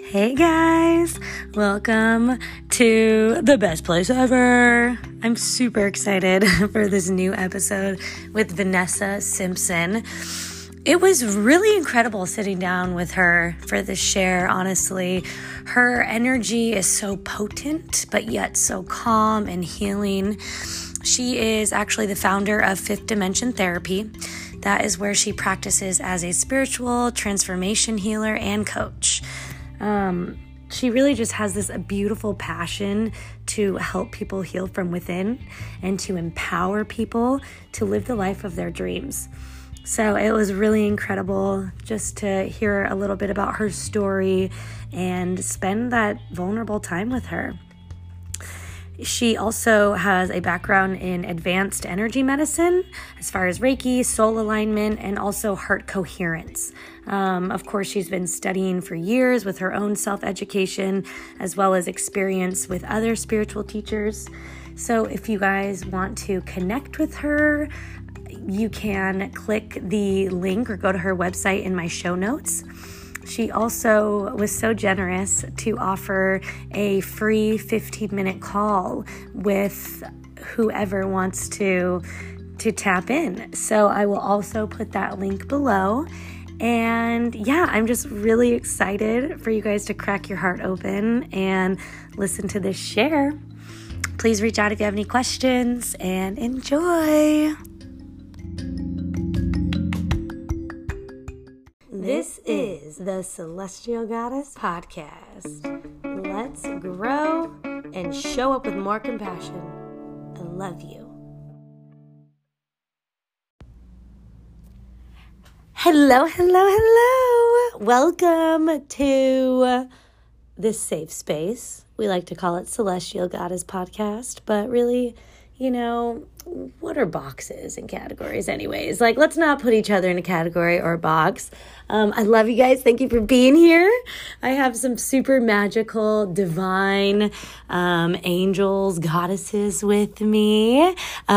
Hey guys, welcome to the best place ever. I'm super excited for this new episode with Vanessa Simpson. It was really incredible sitting down with her for this share, honestly. Her energy is so potent, but yet so calm and healing. She is actually the founder of Fifth Dimension Therapy. That is where she practices as a spiritual transformation healer and coach. She really just has this beautiful passion to help people heal from within and to empower people to live the life of their dreams. So it was really incredible just to hear a little bit about her story and spend that vulnerable time with her. She also has a background in advanced energy medicine as far as Reiki, soul alignment, and also heart coherence. Of course, she's been studying for years with her own self-education as well as experience with other spiritual teachers. So if you guys want to connect with her, you can click the link or go to her website in my show notes. She also was so generous to offer a free 15-minute call with whoever wants to tap in. So I will also put that link below. And yeah, I'm just really excited for you guys to crack your heart open and listen to this share. Please reach out if you have any questions and enjoy. This is the Celestial Goddess Podcast. Let's grow and show up with more compassion. I love you. Hello. Welcome to this safe space. We like to call it Celestial Goddess Podcast, but really, what are boxes and categories anyways? Let's not put each other in a category or a box. I love you guys. Thank you for being here. I have some super magical, divine angels, goddesses with me.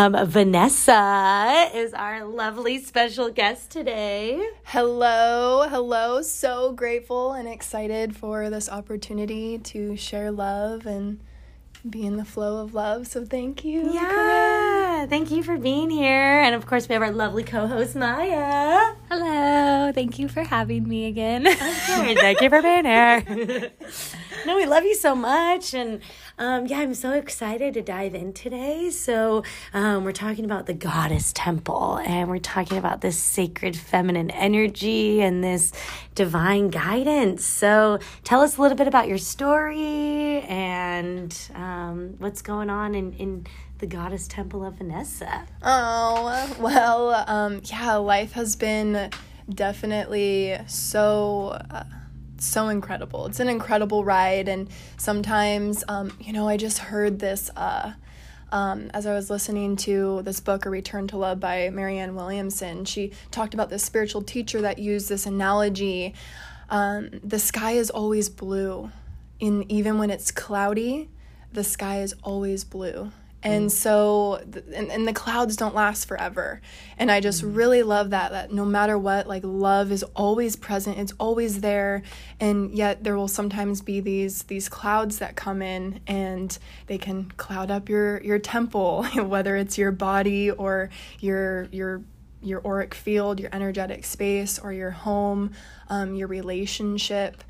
Vanessa is our lovely special guest today. Hello. So grateful and excited for this opportunity to share love and be in the flow of love. So thank you. Yeah. Thank you for being here. And of course, we have our lovely co-host, Maya. Hello. Thank you for having me again. Of course. Thank you for being here. No, we love you so much. And I'm so excited to dive in today. So we're talking about the Goddess Temple, and we're talking about this sacred feminine energy and this divine guidance. So tell us a little bit about your story and what's going on in the Goddess Temple of Vanessa. Oh, well, life has been definitely so incredible. It's an incredible ride, and sometimes, I just heard this as I was listening to this book, A Return to Love by Marianne Williamson. She talked about this spiritual teacher that used this analogy. The sky is always blue. Even when it's cloudy, the sky is always blue. And so, and the clouds don't last forever. And I just really love that no matter what, love is always present. It's always there. And yet there will sometimes be these clouds that come in, and they can cloud up your temple, whether it's your body or your auric field, your energetic space, or your home, your relationship.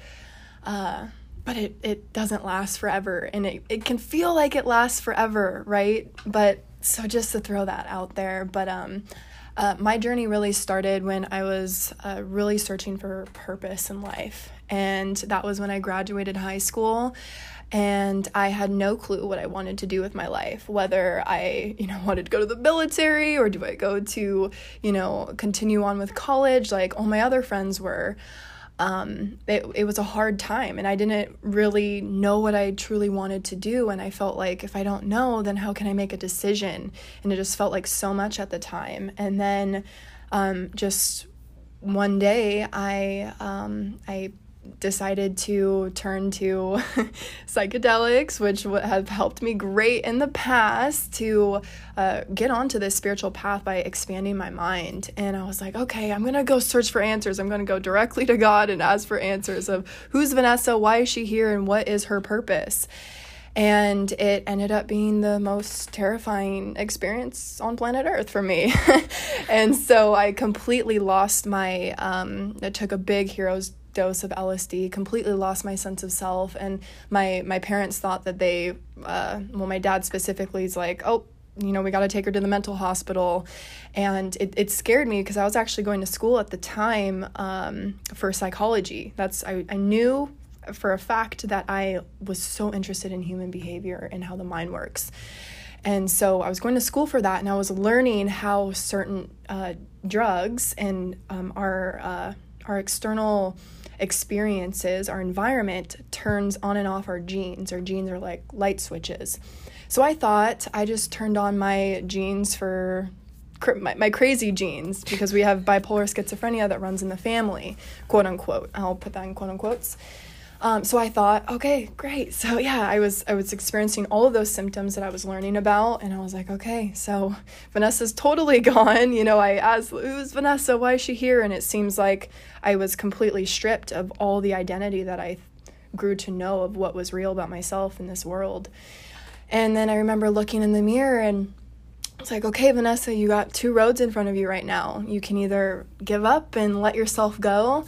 But it doesn't last forever, and it can feel like it lasts forever, right? But so just to throw that out there. But my journey really started when I was really searching for purpose in life. And that was when I graduated high school, and I had no clue what I wanted to do with my life, whether I, wanted to go to the military, or do I go to, continue on with college like all my other friends were. It was a hard time, and I didn't really know what I truly wanted to do. And I felt like if I don't know, then how can I make a decision? And it just felt like so much at the time. And then, just one day I decided to turn to psychedelics, which have helped me great in the past, to get onto this spiritual path by expanding my mind. And I was like, okay, I'm going to go search for answers. I'm going to go directly to God and ask for answers of who's Vanessa, why is she here, and what is her purpose? And it ended up being the most terrifying experience on planet Earth for me. And so I completely lost my, I took a big hero's dose of LSD, completely lost my sense of self. And my parents thought that they, my dad specifically is like, oh, we got to take her to the mental hospital. And it scared me because I was actually going to school at the time for psychology. I knew for a fact that I was so interested in human behavior and how the mind works. And so I was going to school for that, and I was learning how certain drugs and our external experiences, our environment, turns on and off our genes. Our genes are like light switches. So I thought I just turned on my genes for my crazy genes, because we have bipolar schizophrenia that runs in the family, quote unquote. I'll put that in quote unquotes. So I thought, okay, great. So yeah, I was experiencing all of those symptoms that I was learning about, and I was like, okay, so Vanessa's totally gone. I asked, who's Vanessa? Why is she here? And it seems like I was completely stripped of all the identity that I grew to know of what was real about myself in this world. And then I remember looking in the mirror, and it's like, okay, Vanessa, you got two roads in front of you right now. You can either give up and let yourself go,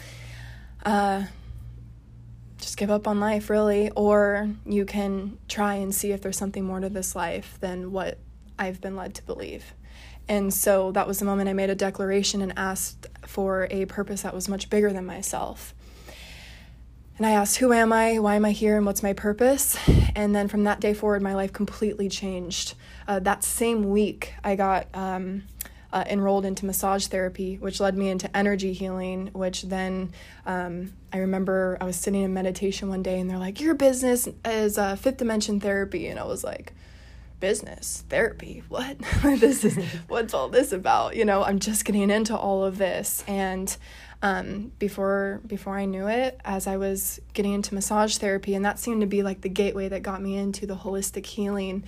just give up on life, really, or you can try and see if there's something more to this life than what I've been led to believe. And so that was the moment I made a declaration and asked for a purpose that was much bigger than myself. And I asked, who am I, why am I here, and what's my purpose? And then from that day forward, my life completely changed. That same week, I got enrolled into massage therapy, which led me into energy healing, which then I remember I was sitting in meditation one day, and they're like, your business is fifth dimension therapy. And I was like, business therapy, what? What's all this about? I'm just getting into all of this. And before I knew it, as I was getting into massage therapy, and that seemed to be like the gateway that got me into the holistic healing,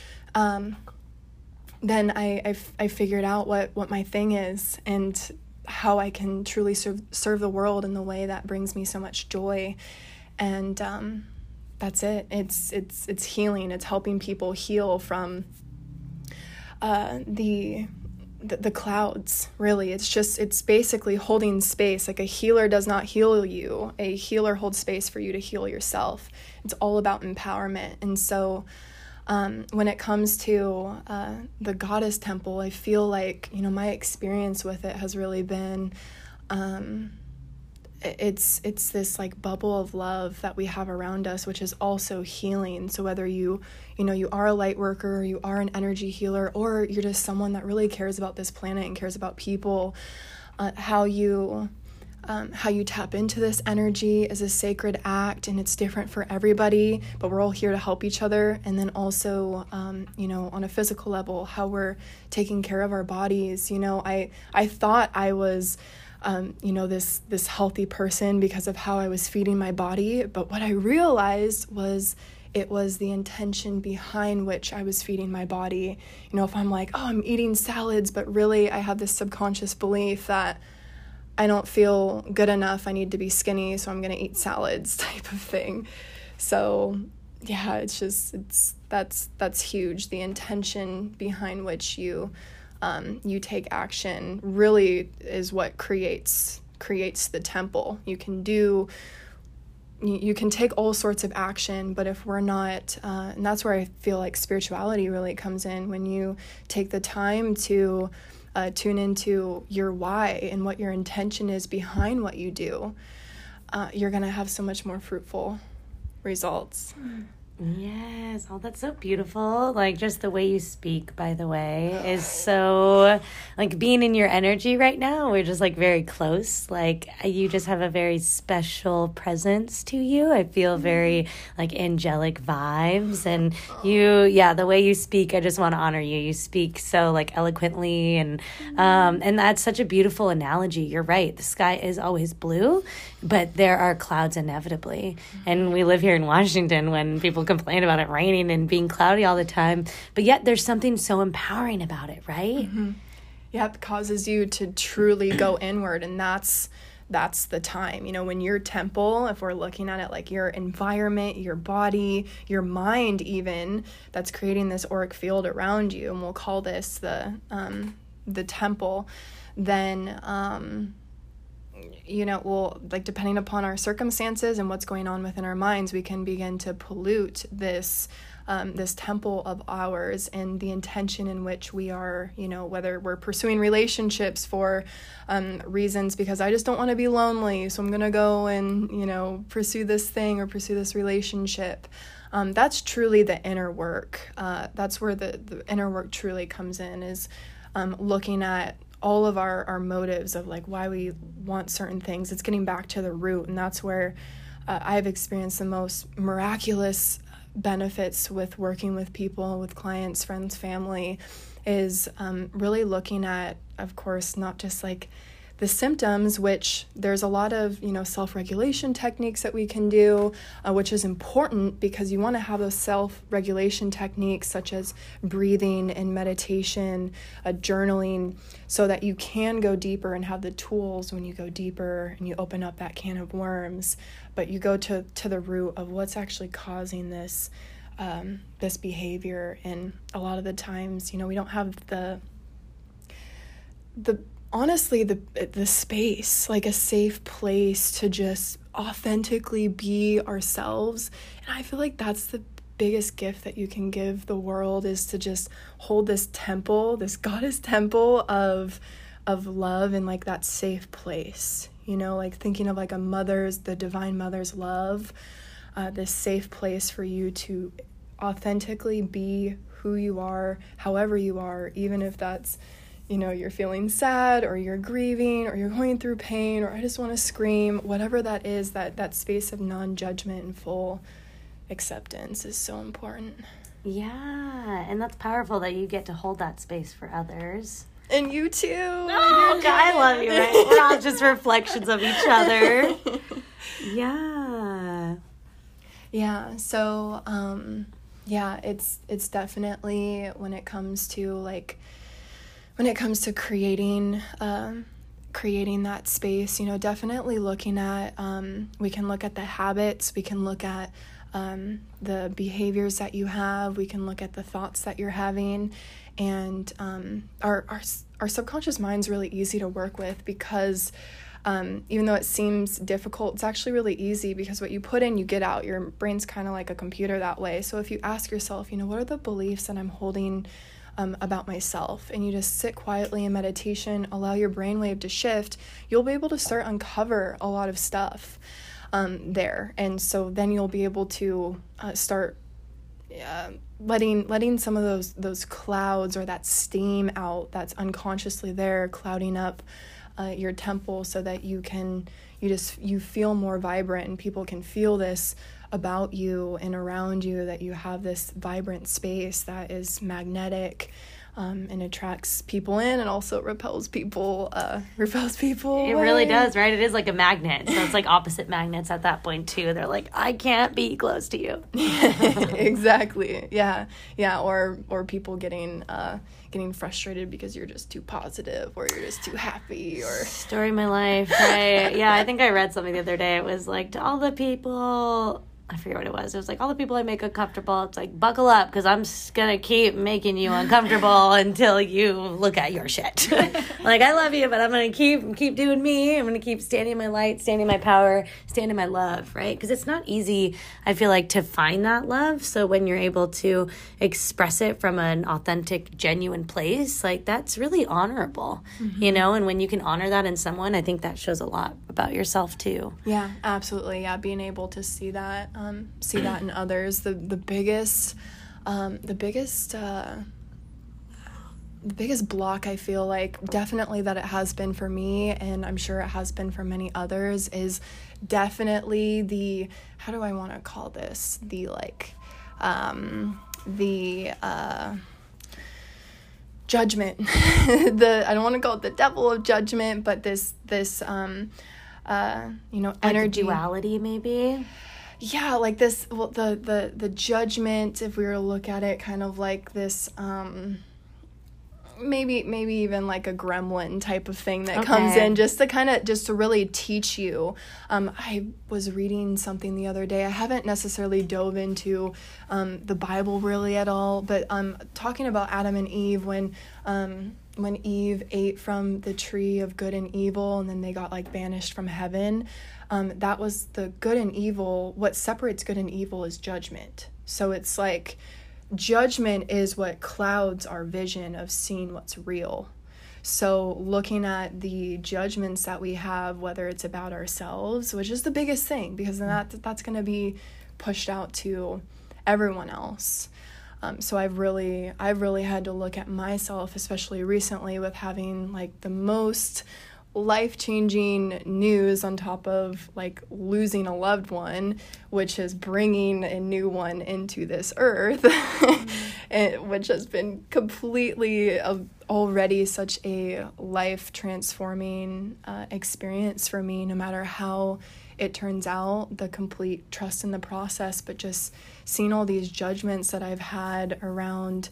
then I figured out what my thing is and how I can truly serve the world in the way that brings me so much joy. And that's it. It's healing. It's helping people heal from the clouds, really. It's basically holding space. Like a healer does not heal you. A healer holds space for you to heal yourself. It's all about empowerment. And so when it comes to the Goddess Temple, I feel like, my experience with it has really been, it's this like bubble of love that we have around us, which is also healing. So whether you are a light worker, or you are an energy healer, or you're just someone that really cares about this planet and cares about people, how you tap into this energy is a sacred act, and it's different for everybody, but we're all here to help each other. And then also, on a physical level, how we're taking care of our bodies. I thought I was, this healthy person because of how I was feeding my body. But what I realized was it was the intention behind which I was feeding my body. If I'm like, oh, I'm eating salads, but really I have this subconscious belief that I don't feel good enough, I need to be skinny, so I'm going to eat salads type of thing. So yeah, that's huge. The intention behind which you take action really is what creates the temple. You can take all sorts of action, but if we're not, and that's where I feel like spirituality really comes in, when you take the time to tune into your why and what your intention is behind what you do, you're going to have so much more fruitful results. Yes. Oh, that's so beautiful. Like, just the way you speak, by the way, is so, like, being in your energy right now. We're just, like, very close. Like, you just have a very special presence to you. I feel very, like, angelic vibes. And the way you speak, I just want to honor you. You speak so, like, eloquently. And that's such a beautiful analogy. You're right. The sky is always blue, but there are clouds inevitably. And we live here in Washington when people complain about it raining and being cloudy all the time, but yet there's something so empowering about it, right? Mm-hmm. Yep, causes you to truly go inward, and that's the time. You know, when your temple, if we're looking at it like your environment, your body, your mind even, that's creating this auric field around you, and we'll call this the temple, then well, like, depending upon our circumstances and what's going on within our minds, we can begin to pollute this temple of ours, and the intention in which we are, whether we're pursuing relationships for reasons because I just don't want to be lonely, so I'm going to go and, pursue this thing or pursue this relationship. That's truly the inner work. That's where the inner work truly comes in, is looking at all of our motives of, like, why we want certain things. It's getting back to the root, and that's where I've experienced the most miraculous benefits with working with people, with clients, friends, family, is really looking at, of course, not just like the symptoms, which there's a lot of, self-regulation techniques that we can do, which is important because you want to have those self-regulation techniques such as breathing and meditation, journaling, so that you can go deeper and have the tools when you go deeper and you open up that can of worms. But you go to the root of what's actually causing this behavior. And a lot of the times, we don't have honestly, the space, like a safe place to just authentically be ourselves. And I feel like that's the biggest gift that you can give the world, is to just hold this temple, this goddess temple of love, and like that safe place, like thinking of like the divine mother's love, this safe place for you to authentically be who you are, however you are, even if that's, you're feeling sad, or you're grieving, or you're going through pain, or I just want to scream, whatever that is, that space of non-judgment and full acceptance is so important. Yeah, and that's powerful that you get to hold that space for others. And you too. Oh, God, I love you, right? We're all just reflections of each other. Yeah. Yeah, so, it's definitely when it comes to creating that space, definitely looking at, we can look at the habits, we can look at the behaviors that you have, we can look at the thoughts that you're having, and our subconscious mind's really easy to work with because even though it seems difficult, it's actually really easy because what you put in, you get out. Your brain's kind of like a computer that way. So if you ask yourself, what are the beliefs that I'm holding about myself, and you just sit quietly in meditation, allow your brainwave to shift, you'll be able to start uncover a lot of stuff there. And so then you'll be able to start letting some of those clouds or that steam out that's unconsciously there, clouding up your temple, so that you feel more vibrant, and people can feel this about you and around you, that you have this vibrant space that is magnetic, and attracts people in, and also repels people It away. really does, right? It is like a magnet. So it's like opposite magnets at that point too. They're like, I can't be close to you. Exactly. Yeah. Or people getting frustrated because you're just too positive, or you're just too happy, or story of my life, right? Yeah, I think I read something the other day. It was like, to all the people, I forget what it was. It was like, all the people I make uncomfortable, it's like, buckle up, because I'm just going to keep making you uncomfortable until you look at your shit. Like, I love you, but I'm going to keep doing me. I'm going to keep standing in my light, standing in my power, standing in my love, right? Because it's not easy, I feel like, to find that love. So when you're able to express it from an authentic, genuine place, like, that's really honorable, And when you can honor that in someone, I think that shows a lot about yourself too. Yeah, absolutely. Yeah, being able to see that see that in others. The biggest block, I feel like, definitely that it has been for me, and I'm sure it has been for many others, is definitely the, how do I want to call this? The judgment. I don't want to call it the devil of judgment, but this energy. Duality, maybe? Yeah, like this, well, the judgment, if we were to look at it kind of like this, maybe even like a gremlin type of thing that comes in just to really teach you. I was reading something the other day. I haven't necessarily dove into the Bible really at all, but talking about Adam and Eve when Eve ate from the tree of good and evil, and then they got like banished from heaven. That was the good and evil. What separates good and evil is judgment. So it's like, judgment is what clouds our vision of seeing what's real. So looking at the judgments that we have, whether it's about ourselves, which is the biggest thing, because then that's going to be pushed out to everyone else. So I've really had to look at myself, especially recently with having like the most life-changing news on top of like losing a loved one, which is bringing a new one into this earth, and which has been completely already such a life-transforming experience for me, no matter how it turns out, the complete trust in the process, but just seeing all these judgments that I've had around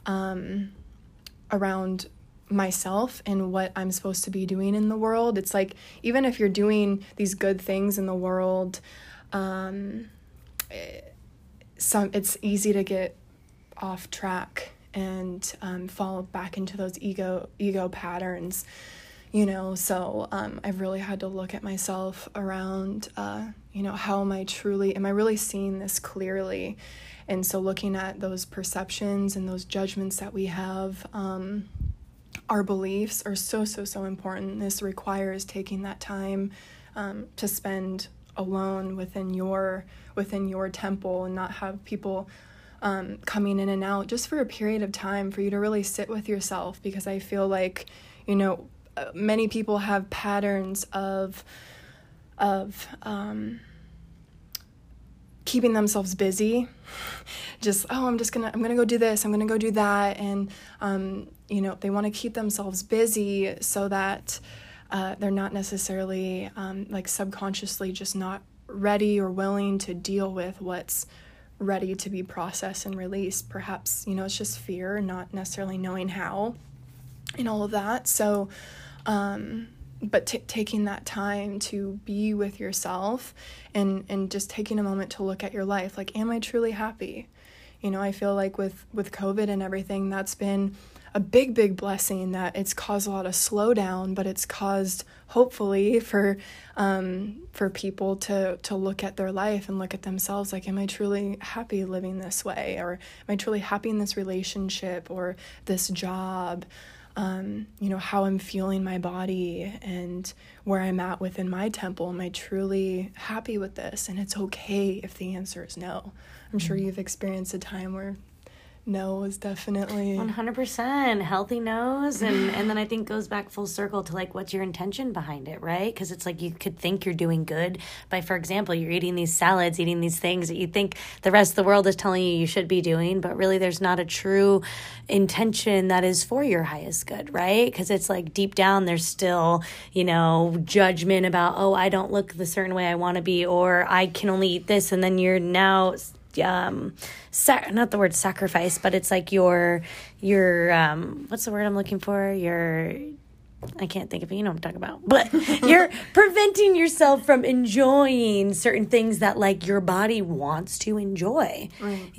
myself and what I'm supposed to be doing in the world. It's like, even if you're doing these good things in the world, it's easy to get off track and fall back into those ego patterns, so I've really had to look at myself around how am I really seeing this clearly? And so looking at those perceptions and those judgments that we have, our beliefs are so important. This requires taking that time to spend alone within your temple, and not have people coming in and out just for a period of time, for you to really sit with yourself. Because I feel like, many people have patterns of keeping themselves busy. Just, I'm gonna go do this, I'm gonna go do that. And, they want to keep themselves busy so that they're not necessarily like subconsciously just not ready or willing to deal with what's ready to be processed and released. Perhaps, it's just fear, not necessarily knowing how, and all of that. So, but taking that time to be with yourself and just taking a moment to look at your life. Like, am I truly happy? I feel like with COVID and everything, that's been a big blessing, that it's caused a lot of slowdown, but it's caused, hopefully, for people to look at their life and look at themselves. Like, am I truly happy living this way? Or am I truly happy in this relationship or this job? How I'm feeling my body and where I'm at within my temple. Am I truly happy with this? And it's okay if the answer is no. I'm sure you've experienced a time where no is definitely 100% healthy no's, and then I think goes back full circle to like, what's your intention behind it, right? Because it's like, you could think you're doing good by, for example, you're eating these salads, eating these things that you think the rest of the world is telling you should be doing, but really there's not a true intention that is for your highest good, right? Because it's like, deep down there's still judgment about, I don't look the certain way I want to be, or I can only eat this, and then you're now not the word sacrifice, but it's like your what's the word I'm looking for? I can't think of it, you know what I'm talking about. But you're preventing yourself from enjoying certain things that like your body wants to enjoy. Right.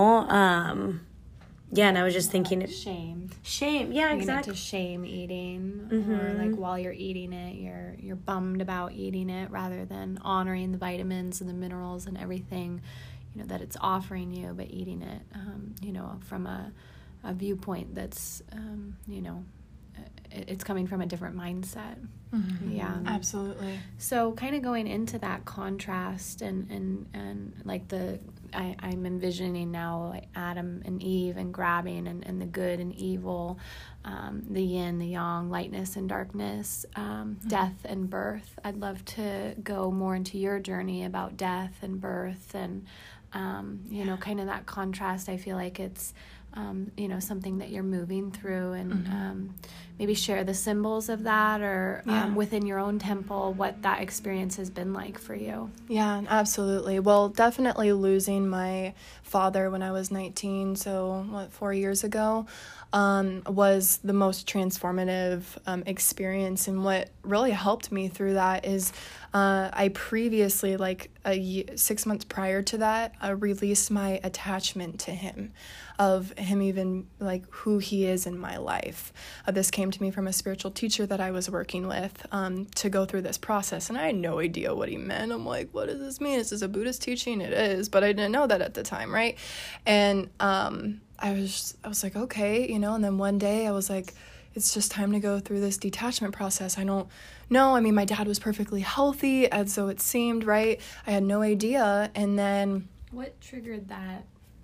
And I was just thinking shame, yeah, exactly. To shame eating, Mm-hmm. or like while you're eating it, you're bummed about eating it, rather than honoring the vitamins and the minerals and everything that it's offering you, but eating it from a viewpoint that's it's coming from a different mindset. Mm-hmm. Yeah, absolutely. So kind of going into that contrast and like I'm envisioning now like Adam and Eve and grabbing and the good and evil, the yin, the yang, lightness and darkness, death and birth. I'd love to go more into your journey about death and birth and, kind of that contrast. I feel like it's, something that you're moving through, and maybe share the symbols of that, or within your own temple, what that experience has been like for you. Yeah, absolutely. Well, definitely losing my father when I was 19, so 4 years ago, was the most transformative experience. And what really helped me through that is I previously, 6 months prior to that, released my attachment to him, of him even like who he is in my life. This came to me from a spiritual teacher that I was working with to go through this process. And I had no idea what he meant. I'm like, what does this mean? Is this a Buddhist teaching? It is, but I didn't know that at the time, right? And I was like, okay, and then one day I was like, it's just time to go through this detachment process. I don't know. I mean, my dad was perfectly healthy, as so it seemed, right? I had no idea. And then what triggered that,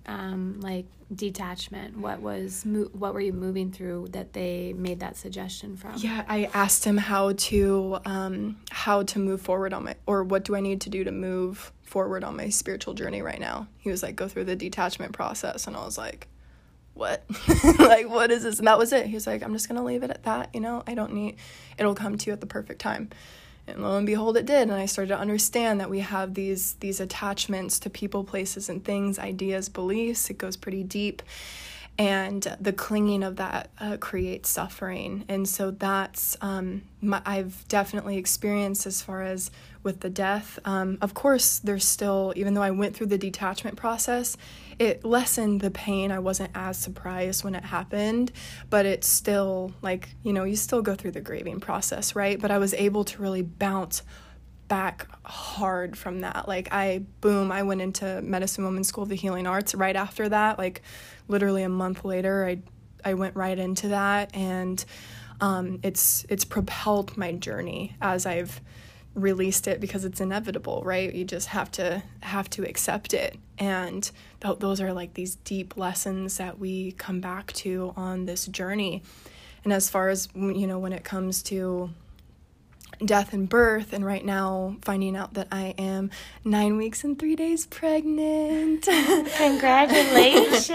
detachment? What were you moving through that they made that suggestion from? Yeah, I asked him how to move forward or what do I need to do to move forward on my spiritual journey right now? He was like, go through the detachment process. And I was like, what? Like, what is this? And that was it. He was like, I'm just going to leave it at that. I don't need, it'll come to you at the perfect time. And lo and behold, it did. And I started to understand that we have these attachments to people, places, and things, ideas, beliefs. It goes pretty deep. And the clinging of that creates suffering. And so that's, I've definitely experienced as far as with the death. Of course, there's still, even though I went through the detachment process, it lessened the pain. I wasn't as surprised when it happened, but it's still you still go through the grieving process, right? But I was able to really bounce back hard from that. I went into Medicine Women's School of the Healing Arts right after that. Literally a month later, I went right into that, and it's propelled my journey as I've released it, because it's inevitable, right? You just have to accept it. And those are these deep lessons that we come back to on this journey. And as far as, when it comes to death and birth, and right now finding out that I am 9 weeks and 3 days pregnant. Congratulations.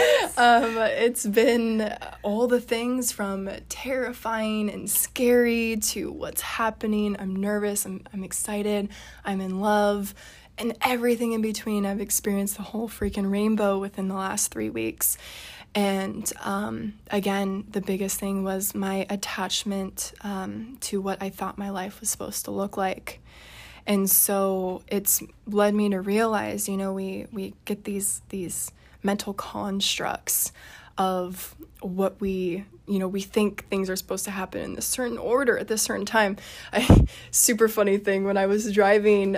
It's been all the things from terrifying and scary to what's happening. I'm nervous, I'm excited, I'm in love, and everything in between. I've experienced the whole freaking rainbow within the last 3 weeks. And again, the biggest thing was my attachment to what I thought my life was supposed to look like. And so it's led me to realize, we get these mental constructs of what we think things are supposed to happen in this certain order at this certain time. Super funny thing, when I was driving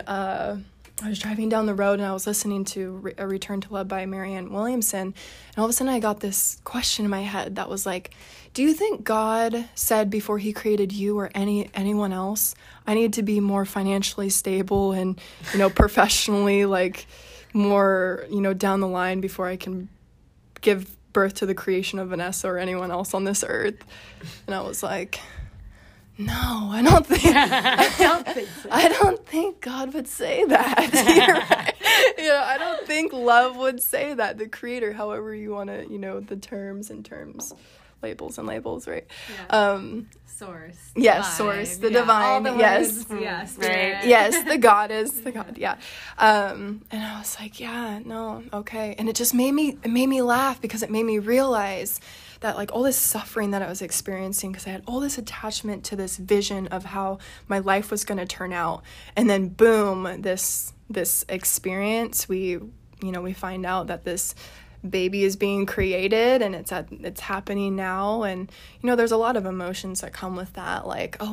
down the road and I was listening to A Return to Love by Marianne Williamson, and all of a sudden I got this question in my head that was like, do you think God said before he created you or anyone else, I need to be more financially stable and, professionally, more, down the line before I can give birth to the creation of Vanessa or anyone else on this earth? And I was like, no, I don't think so. I don't think God would say that. Right. I don't think love would say that. The creator, however you want to, the terms, labels, right? Yeah. Source. Yes, divine. Source, the divine. All the yes. Words, yes. Right. Yes, the God is the God. Yeah. And I was like, yeah, no, okay. And it just made me laugh, because it made me realize that all this suffering that I was experiencing, because I had all this attachment to this vision of how my life was going to turn out, and then boom, this experience, we find out that this baby is being created, and it's happening now, and there's a lot of emotions that come with that,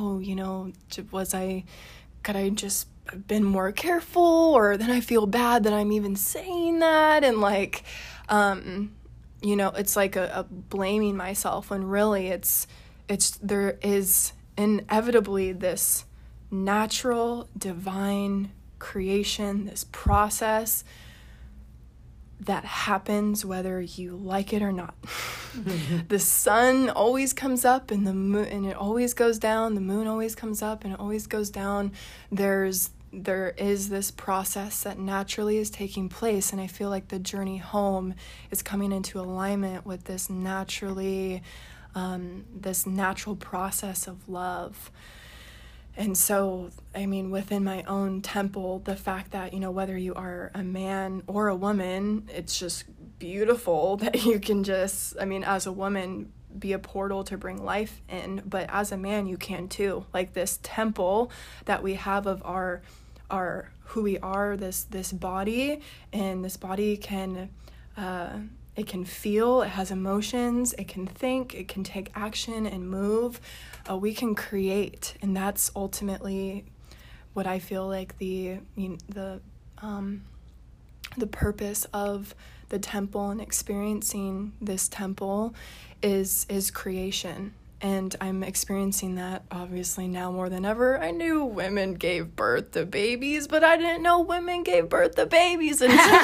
could I just have been more careful, or then I feel bad that I'm even saying that, and it's like a blaming myself, when really it's there is inevitably this natural divine creation, this process that happens whether you like it or not. The sun always comes up and the moon, and it always goes down. The moon always comes up and it always goes down. There is this process that naturally is taking place, and I feel like the journey home is coming into alignment with this natural process of love. And so, I mean, within my own temple, the fact that, whether you are a man or a woman, it's just beautiful that you can just, as a woman, be a portal to bring life in. But as a man, you can too. Like this temple that we have of our who we are, this body, and this body can, it can feel, it has emotions, it can think, it can take action and move. We can create, and that's ultimately what I feel like the purpose of the temple and experiencing this temple is creation. And I'm experiencing that obviously now more than ever. I knew women gave birth to babies, but I didn't know women gave birth to babies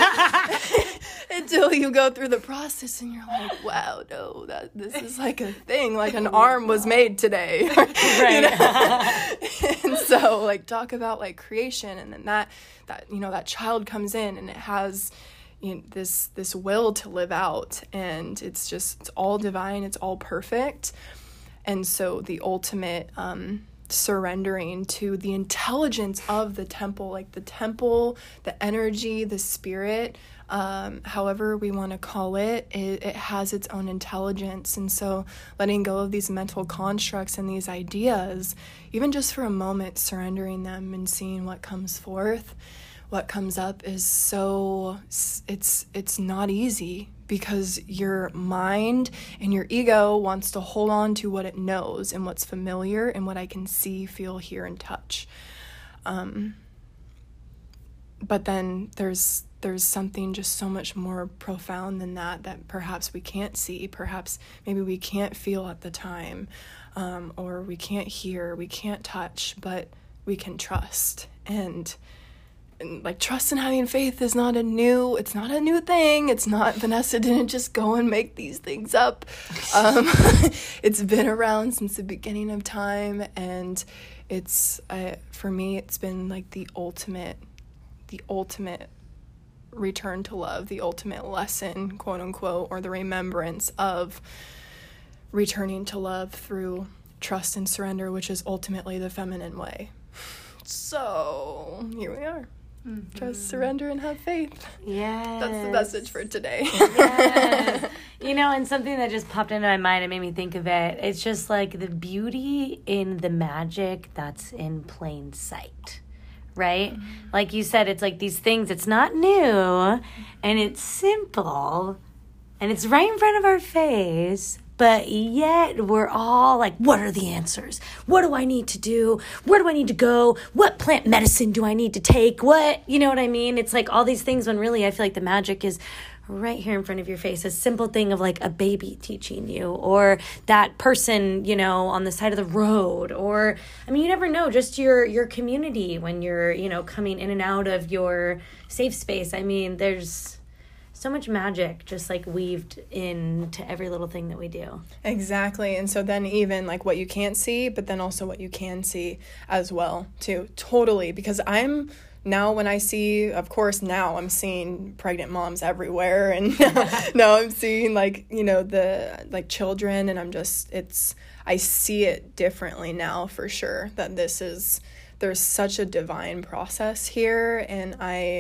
until you go through the process and you're like, wow, no, this is like a thing, like an arm was made today. Right. And so like talk about like creation, and then that child comes in and it has this will to live out, and it's all divine, it's all perfect. And so the ultimate surrendering to the intelligence of the temple, like the temple, the energy, the spirit, however we want to call it, it has its own intelligence. And so letting go of these mental constructs and these ideas, even just for a moment, surrendering them and seeing what comes forth, what comes up is it's not easy, because your mind and your ego wants to hold on to what it knows and what's familiar and what I can see, feel, hear, and touch. But then there's something just so much more profound than that perhaps we can't see, perhaps maybe we can't feel at the time, or we can't hear, we can't touch, but we can trust. And like trust and having faith is not a new thing. It's not, Vanessa didn't just go and make these things up. It's been around since the beginning of time, and it's for me it's been like the ultimate return to love, the ultimate lesson, quote unquote, or the remembrance of returning to love through trust and surrender, which is ultimately the feminine way. So here we are. Mm-hmm. Trust, surrender, and have faith. Yes. That's the message for today. Yes. And something that just popped into my mind and made me think of it, it's just like the beauty in the magic that's in plain sight, right? Mm-hmm. Like you said, it's like these things, it's not new, and it's simple, and it's right in front of our face, but yet we're all like, what are the answers? What do I need to do? Where do I need to go? What plant medicine do I need to take? What, you know what I mean? It's like all these things when really I feel like the magic is right here in front of your face. A simple thing of like a baby teaching you, or that person, on the side of the road, or, you never know, just your community when you're, coming in and out of your safe space. There's so much magic just like weaved into every little thing that we do. Exactly. And so then even like what you can't see, but then also what you can see as well too. Totally. Because I'm seeing pregnant moms everywhere, and now I'm seeing the children, and I see it differently now for sure, that there's such a divine process here. And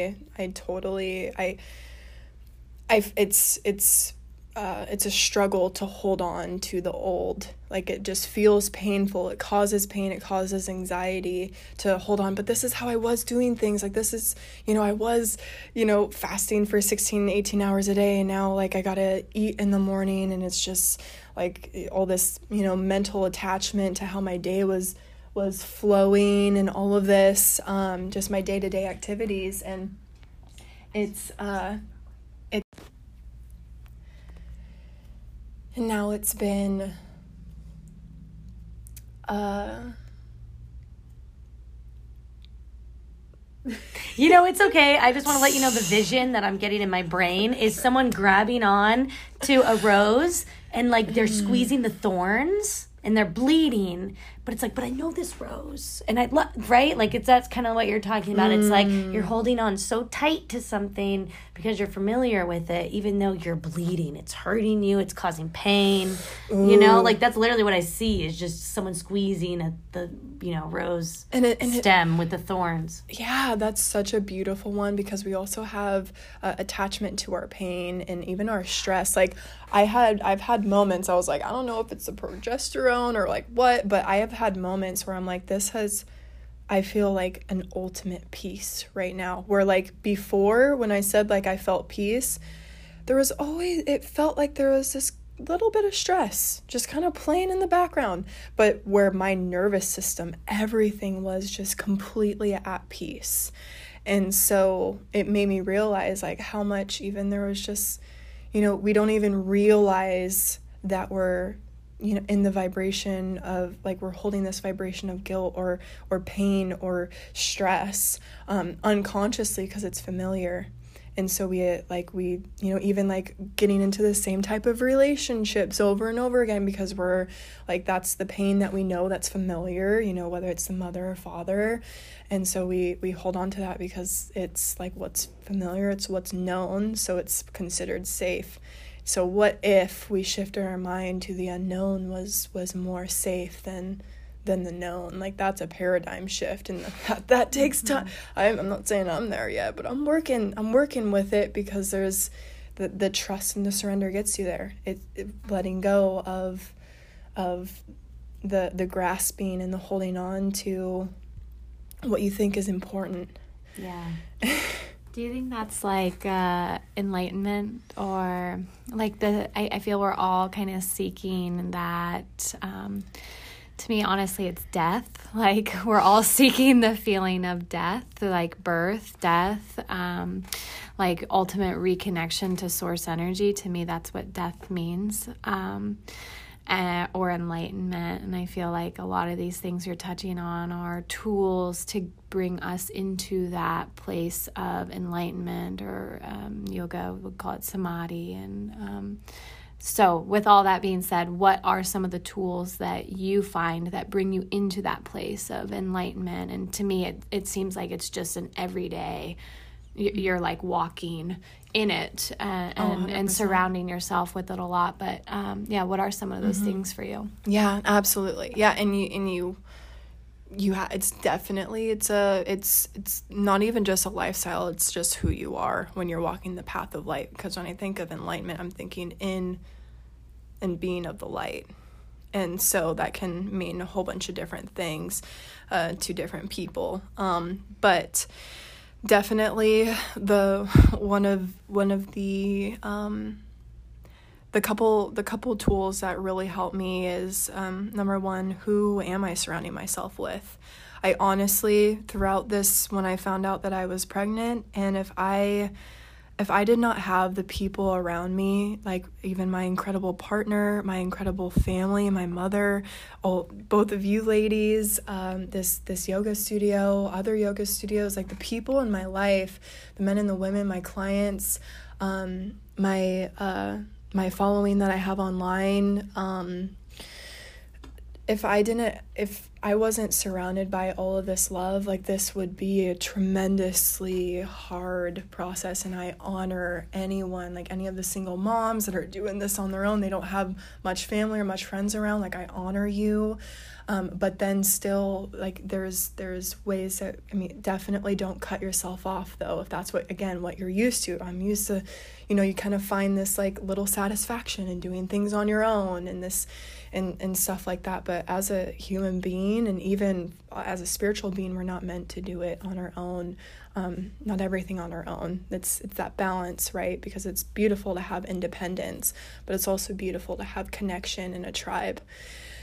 it's a struggle to hold on to the old. Like it just feels painful. It causes pain. It causes anxiety to hold on. But this is how I was doing things. Like this is, I was, fasting for 16, 18 hours a day. And now like I got to eat in the morning. And it's just like all this, mental attachment to how my day was flowing and all of this, just my day-to-day activities. And and now it's been You know, it's okay. I just want to let you know the vision that I'm getting in my brain is someone grabbing on to a rose and like they're squeezing the thorns and they're bleeding, but it's like, but I know this rose, and I love, right? Like that's kind of what you're talking about. It's like you're holding on so tight to something because you're familiar with it, even though you're bleeding. It's hurting you. It's causing pain. Ooh. You know, like that's literally what I see is just someone squeezing at the, you know, rose stem with the thorns. Yeah, that's such a beautiful one because we also have attachment to our pain and even our stress. Like I've had moments I was like, I don't know if it's the progesterone or like what, but I have had moments where I'm like, I feel like an ultimate peace right now, where like before when I said like I felt peace, it felt like there was this little bit of stress just kind of playing in the background, but where my nervous system, everything was just completely at peace. And so it made me realize like how much even there was just, you know, we don't even realize that we're, you know, in the vibration of like we're holding this vibration of guilt or pain or stress unconsciously because it's familiar. And so we you know, even like getting into the same type of relationships over and over again because we're like, that's the pain that we know that's familiar, you know, whether it's the mother or father. And so we hold on to that because it's like what's familiar, it's what's known, so it's considered safe. So what if we shifted our mind to the unknown was more safe than the known? Like that's a paradigm shift, and that takes time. I'm not saying I'm there yet, but I'm working with it because there's the trust and the surrender gets you there. It letting go of the grasping and the holding on to what you think is important. Yeah. Do you think that's like enlightenment, or like I feel we're all kind of seeking that, to me, honestly, it's death. Like we're all seeking the feeling of death, like birth, death, like ultimate reconnection to source energy. To me, that's what death means. Or enlightenment. And I feel like a lot of these things you're touching on are tools to bring us into that place of enlightenment, or yoga would call it samadhi. And so with all that being said, what are some of the tools that you find that bring you into that place of enlightenment? And to me, it seems like it's just an everyday, you're like walking in it and surrounding yourself with it a lot. But yeah, what are some of those things for you? Yeah, absolutely. Yeah, and you it's definitely it's not even just a lifestyle, it's just who you are when you're walking the path of light. Because when I think of enlightenment, I'm thinking in and being of the light. And so that can mean a whole bunch of different things to different people. But definitely one of the couple tools that really help me is number one, who am I surrounding myself with? I honestly, throughout this, when I found out that I was pregnant, and if I did not have the people around me, like even my incredible partner, my incredible family, my mother, both of you ladies, this yoga studio, other yoga studios, like the people in my life, the men and the women, my clients, my following that I have online, if I wasn't surrounded by all of this love, like this would be a tremendously hard process. And I honor anyone, like any of the single moms that are doing this on their own. They don't have much family or much friends around. Like I honor you. But then still, like there's ways that, I mean, definitely don't cut yourself off though. If that's what you're used to. I'm used to, you kind of find this like little satisfaction in doing things on your own and this, and stuff like that. But as a human being, and even as a spiritual being, we're not meant to do it on our own. Not everything on our own. It's that balance, right? Because it's beautiful to have independence, but it's also beautiful to have connection in a tribe.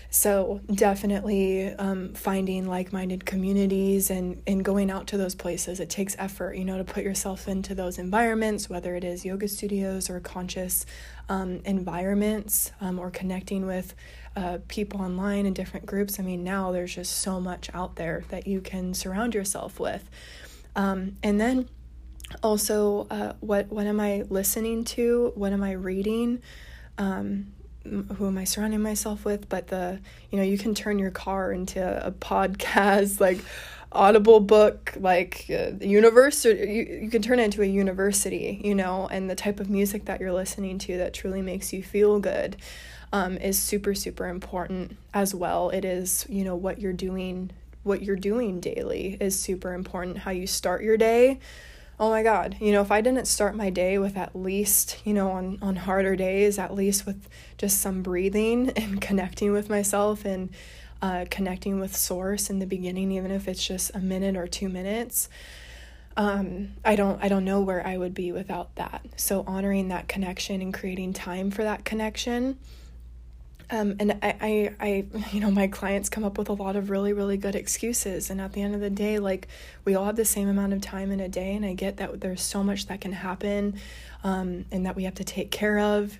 So definitely finding like-minded communities and going out to those places. It takes effort, to put yourself into those environments, whether it is yoga studios or conscious environments, or connecting with people online in different groups. I mean, now there's just so much out there that you can surround yourself with. And then also, what am I listening to? What am I reading? Who am I surrounding myself with? But you can turn your car into a podcast, like Audible book, like you can turn it into a university, and the type of music that you're listening to that truly makes you feel good is super, super important as well. It is, what you're doing daily is super important. How you start your day. Oh my God, if I didn't start my day with at least, on harder days, at least with just some breathing and connecting with myself and connecting with source in the beginning, even if it's just a minute or 2 minutes, I don't know where I would be without that. So honoring that connection and creating time for that connection. And I my clients come up with a lot of really, really good excuses. And at the end of the day, like, we all have the same amount of time in a day. And I get that there's so much that can happen, and that we have to take care of,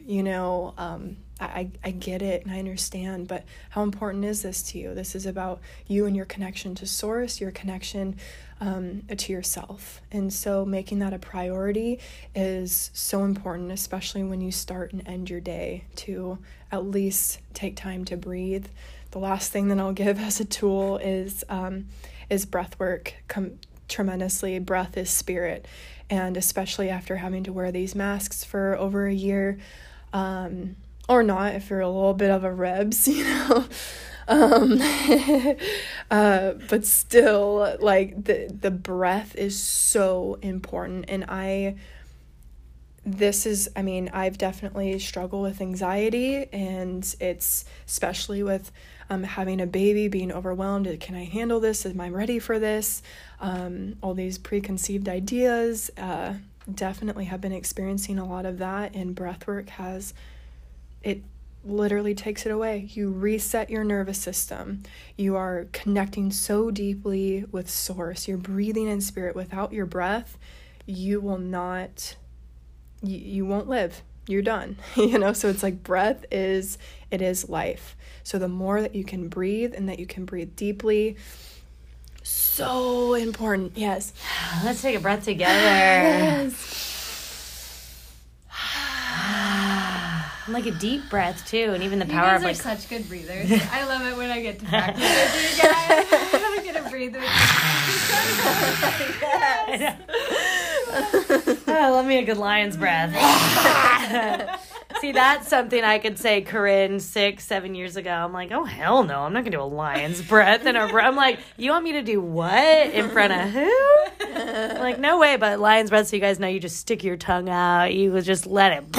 I get it and I understand, but how important is this to you? This is about you and your connection to source, your connection to yourself. And so making that a priority is so important, especially when you start and end your day, to at least take time to breathe. The last thing that I'll give as a tool is breath work. Tremendously, breath is spirit. And especially after having to wear these masks for over a year, or not, if you're a little bit of a rebs, but still, like, the breath is so important. And I've definitely struggled with anxiety, and it's especially with having a baby, being overwhelmed. Can I handle this? Am I ready for this? All these preconceived ideas, definitely have been experiencing a lot of that, and breathwork it literally takes it away. You reset your nervous system. You are connecting so deeply with source. You're breathing in spirit. Without your breath, you will not, you won't live. You're done. So it's like it is life. So the more that you can breathe, and that you can breathe deeply, so important. Yes. Let's take a breath together. Yes. Like a deep breath too, and even the You power guys of are such good breathers. I love it when I get to practice with you guys. I get to breathe with you. I love me a good lion's breath. See, that's something I could say, Corinne, 6-7 years ago. I'm like, oh hell no, I'm not gonna do a lion's breath in a. I'm like, you want me to do what in front of who? I'm like, no way. But lion's breath, so you guys know, you just stick your tongue out. You would just let it.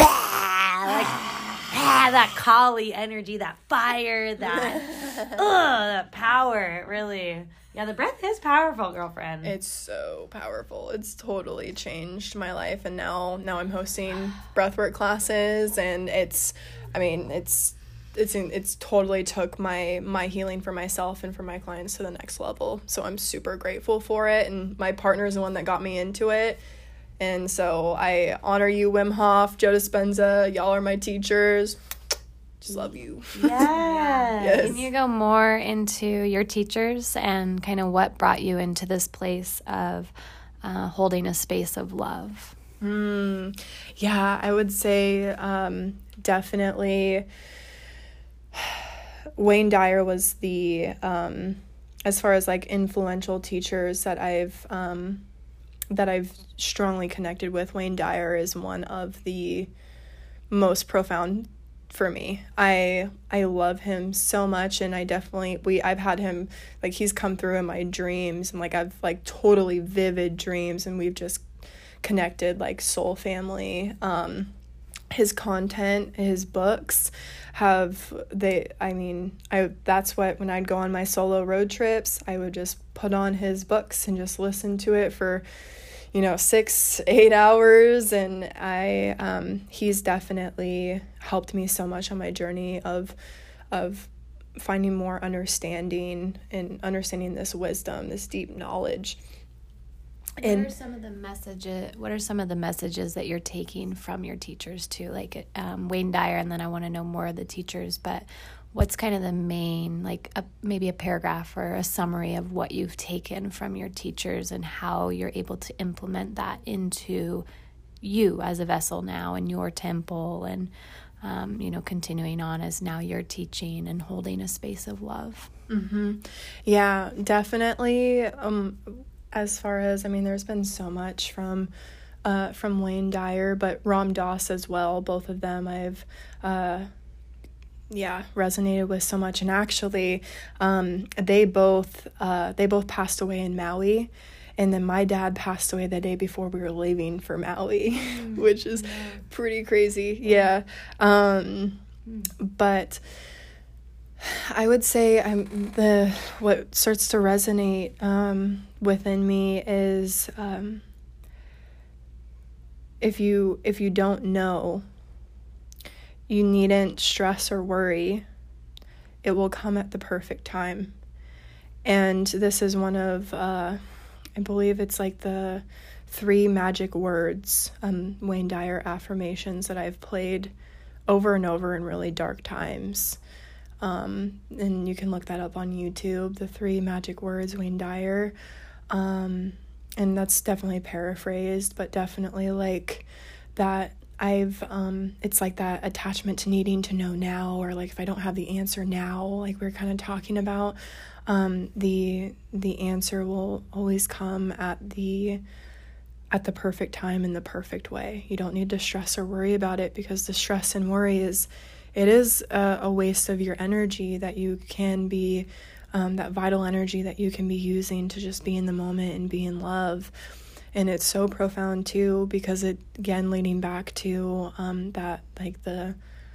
That Kali energy, that fire, that power, really. Yeah, the breath is powerful, girlfriend. It's so powerful. It's totally changed my life, and now I'm hosting breathwork classes, and it's totally took my healing for myself and for my clients to the next level. So I'm super grateful for it, and my partner is the one that got me into it. And so I honor you, Wim Hof, Joe Dispenza. Y'all are my teachers. Just love you. Yeah. Yes. Can you go more into your teachers and kind of what brought you into this place of holding a space of love? Yeah, I would say definitely Wayne Dyer was the, as far as like influential teachers that I've strongly connected with. Wayne Dyer is one of the most profound for me. I love him so much, and I've had him, like, he's come through in my dreams, and like I've like totally vivid dreams, and we've just connected like soul family. His content, his books that's what, when I'd go on my solo road trips, I would just put on his books and just listen to it for 6-8 hours, and he's definitely helped me so much on my journey of finding more understanding and understanding this wisdom, this deep knowledge. What are some of the messages that you're taking from your teachers too? Like Wayne Dyer, and then I want to know more of the teachers, but what's kind of the main, like maybe a paragraph or a summary of what you've taken from your teachers and how you're able to implement that into you as a vessel now in your temple and, continuing on as now you're teaching and holding a space of love? Mm-hmm. Yeah, definitely. As far as, there's been so much from Wayne Dyer, but Ram Dass as well. Both of them I've, resonated with so much. And actually, they both passed away in Maui. And then my dad passed away the day before we were leaving for Maui, which is pretty crazy. Yeah. But I would say what starts to resonate within me is if you don't know, you needn't stress or worry. It will come at the perfect time. And this is one of I believe it's like the 3 magic words, Wayne Dyer affirmations that I've played over and over in really dark times. And you can look that up on YouTube, the 3 magic words, Wayne Dyer. And that's definitely paraphrased, but definitely like that it's like that attachment to needing to know now, or like if I don't have the answer now, like we're kind of talking about, the answer will always come at the perfect time in the perfect way. You don't need to stress or worry about it, because the stress and worry is a waste of your energy that you can be, that vital energy that you can be using to just be in the moment and be in love. And it's so profound too, because it, again, leading back to that, like the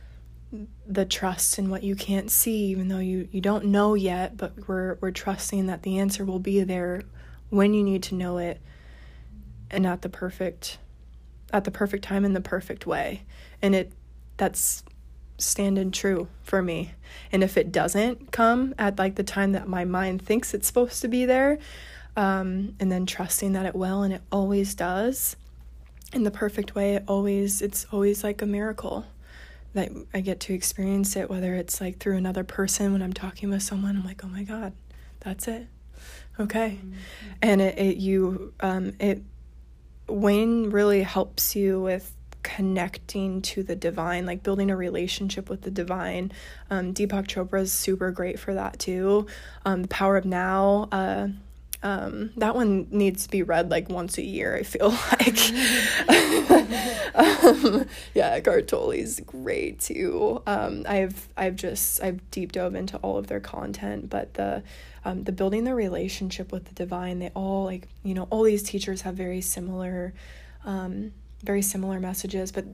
trust in what you can't see, even though you don't know yet, but we're trusting that the answer will be there when you need to know it, and at the perfect time in the perfect way. And that's standing true for me. And if it doesn't come at like the time that my mind thinks it's supposed to be there, and then trusting that it will, and it always does in the perfect way, it's always like a miracle that I get to experience it, whether it's like through another person when I'm talking with someone. I'm like, oh my God, that's it. Okay. Mm-hmm. And Wayne really helps you with connecting to the divine, like building a relationship with the divine. Deepak Chopra is super great for that too. The Power of Now, that one needs to be read like once a year, I feel like. Eckhart Tolle's great too. I've deep dove into all of their content, but the building the relationship with the divine, they all, like, all these teachers have very similar messages, but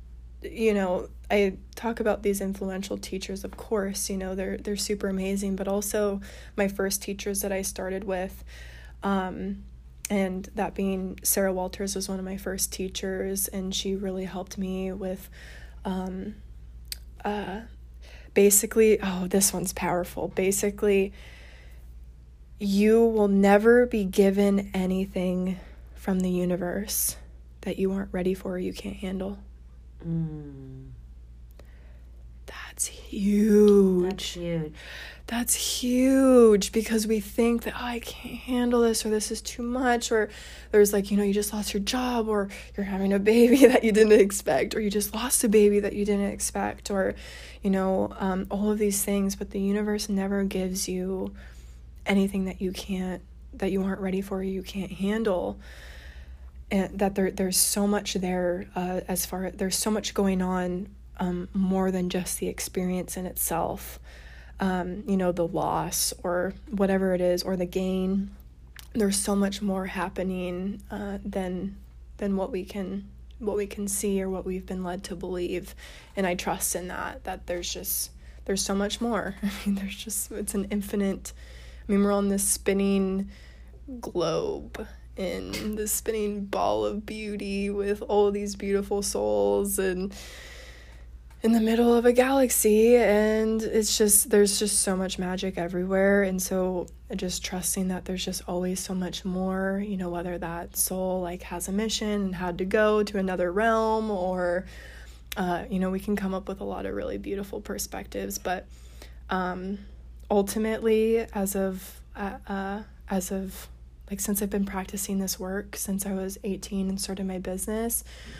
I talk about these influential teachers, of course, they're super amazing, but also my first teachers that I started with, and that being Sarah Walters was one of my first teachers, and she really helped me with, basically, this one's powerful. Basically, you will never be given anything from the universe that you aren't ready for or you can't handle. That's huge. That's huge, because we think that, I can't handle this, or this is too much, or there's like, you just lost your job, or you're having a baby that you didn't expect, or you just lost a baby that you didn't expect, or, all of these things. But the universe never gives you anything that you aren't ready for, or you can't handle. And that there's so much there, there's so much going on, more than just the experience in itself, the loss or whatever it is, or the gain. There's so much more happening than what we can see or what we've been led to believe. And I trust in that there's so much more. It's an infinite. We're on this spinning globe, in the spinning ball of beauty with all these beautiful souls, and in the middle of a galaxy, and there's just so much magic everywhere. And so just trusting that there's just always so much more, you know, whether that soul like has a mission and had to go to another realm, or you know, we can come up with a lot of really beautiful perspectives. But ultimately, as of like, since I've been practicing this work since I was 18 and started my business,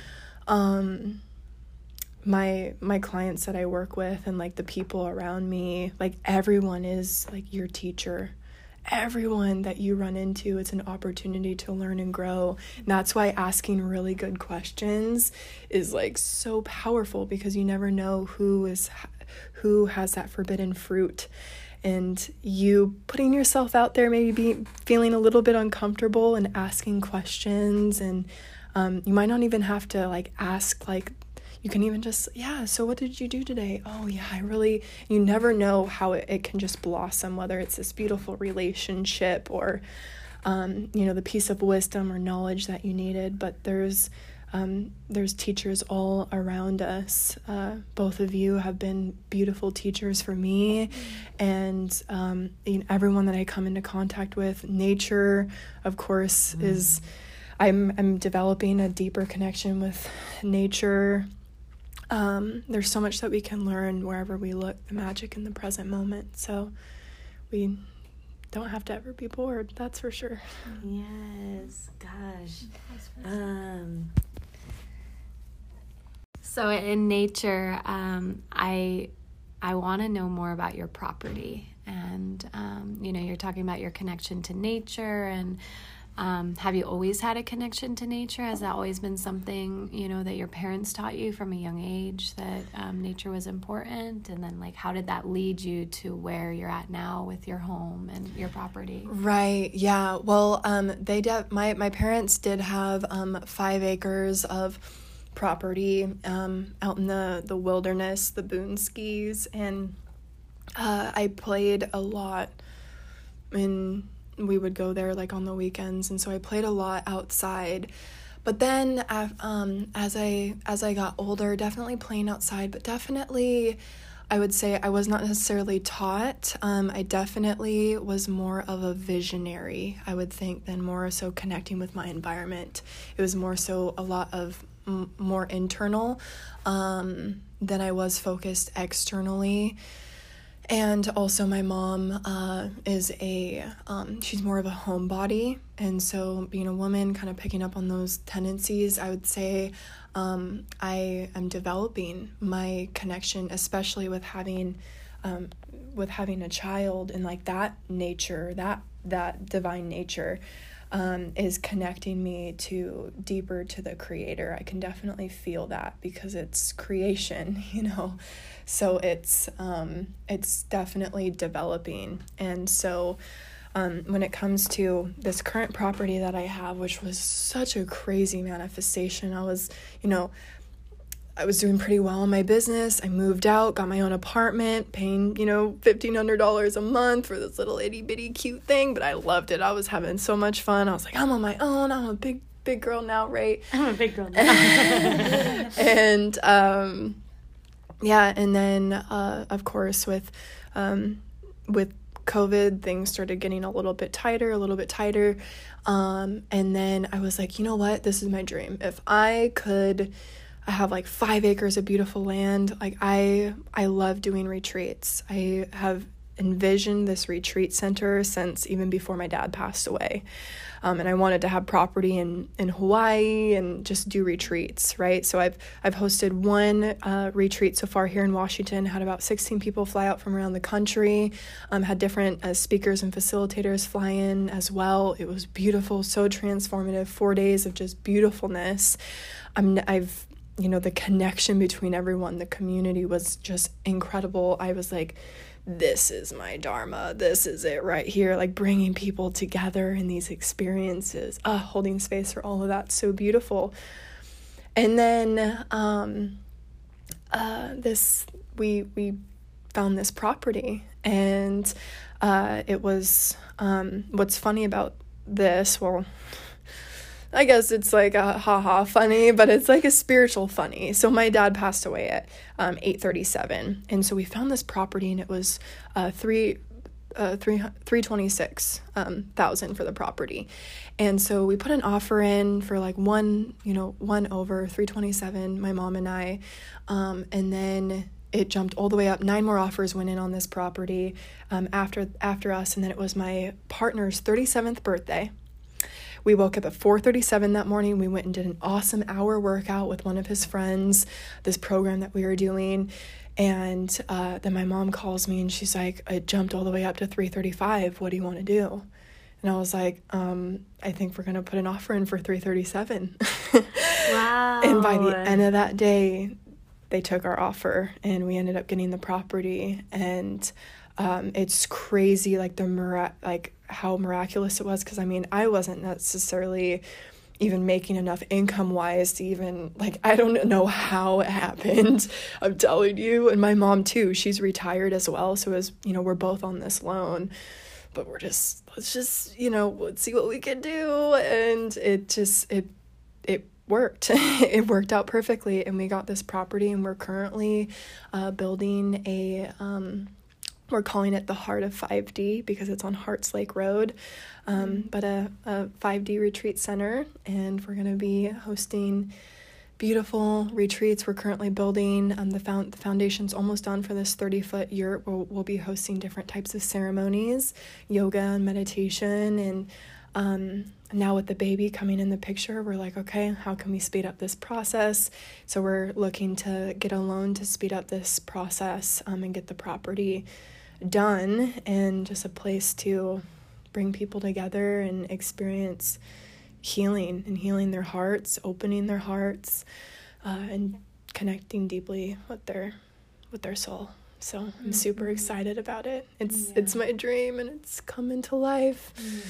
my clients that I work with and like the people around me, like everyone is like your teacher. Everyone that you run into, it's an opportunity to learn and grow. And that's why asking really good questions is like so powerful, because you never know who has that forbidden fruit. And you putting yourself out there, maybe feeling a little bit uncomfortable and asking questions, and you might not even have to like ask, like, you can even just, so what did you do today? Oh yeah, you never know how it can just blossom, whether it's this beautiful relationship or, you know, the piece of wisdom or knowledge that you needed. But there's teachers all around us. Both of you have been beautiful teachers for me, and you know, everyone that I come into contact with. Nature, of course, is, I'm developing a deeper connection with nature. There's so much that we can learn wherever we look, the magic in the present moment. So we don't have to ever be bored, that's for sure. Yes, gosh. So in nature, I want to know more about your property, and you know, you're talking about your connection to nature, and have you always had a connection to nature? Has that always been something, you know, that your parents taught you from a young age, that nature was important? And then, like, how did that lead you to where you're at now with your home and your property? Right. Yeah. Well, my parents did have 5 acres of property out in the wilderness, the Boonskis, and I played a lot we would go there like on the weekends, and so I played a lot outside. But then as I got older, definitely playing outside, but definitely I would say I was not necessarily taught. I definitely was more of a visionary, I would think, than more so connecting with my environment. It was more so a lot of more internal than I was focused externally. And also my mom is she's more of a homebody, and so being a woman, kind of picking up on those tendencies, I would say I am developing my connection, especially with having a child, and like that nature, that divine nature is connecting me deeper to the Creator. I can definitely feel that because it's creation, you know. So it's definitely developing. And so when it comes to this current property that I have, which was such a crazy manifestation, I was doing pretty well in my business. I moved out, got my own apartment, paying, $1,500 a month for this little itty bitty cute thing, but I loved it. I was having so much fun. I was like, I'm on my own. I'm a big girl now, right? I'm a big girl now. And and then of course with COVID, things started getting a little bit tighter. And then I was like, you know what? This is my dream. If I have like 5 acres of beautiful land. Like I love doing retreats. I have envisioned this retreat center since even before my dad passed away. And I wanted to have property in Hawaii and just do retreats, right? So I've hosted one retreat so far here in Washington, had about 16 people fly out from around the country, had different speakers and facilitators fly in as well. It was beautiful, so transformative, 4 days of just beautifulness. The connection between everyone, the community was just incredible. I was like, this is my dharma. This is it right here. Like bringing people together in these experiences, holding space for all of that. So beautiful. And then, we found this property, and, it was, what's funny about this, well, I guess it's like a ha-ha funny, but it's like a spiritual funny. So my dad passed away at 8:37, and so we found this property, and it was 326,000 for the property. And so we put an offer in for like one over 327, my mom and I, and then it jumped all the way up. 9 more offers went in on this property after us, and then it was my partner's 37th birthday. We woke up at 4:37 that morning. We went and did an awesome hour workout with one of his friends, this program that we were doing. And then my mom calls me and she's like, it jumped all the way up to 335. What do you want to do? And I was like, I think we're going to put an offer in for 337. Wow. And by the end of that day, they took our offer and we ended up getting the property. And it's crazy, like how miraculous it was. Because I mean, I wasn't necessarily even making enough income wise to even, like, I don't know how it happened. I'm telling you. And my mom too, she's retired as well. So as you know, we're both on this loan, but let's just, let's see what we can do. And it worked. It worked out perfectly. And we got this property, and we're currently building we're calling it the Heart of 5D because it's on Hearts Lake Road, but a 5D retreat center, and we're going to be hosting beautiful retreats. We're currently building, the foundation's almost done for this 30-foot yurt. We'll be hosting different types of ceremonies, yoga and meditation, and now with the baby coming in the picture, we're like, okay, how can we speed up this process? So we're looking to get a loan to speed up this process and get the property done, and just a place to bring people together and experience healing their hearts, opening their hearts, and connecting deeply with their soul. So I'm super excited about it. It's my dream, and it's coming to life.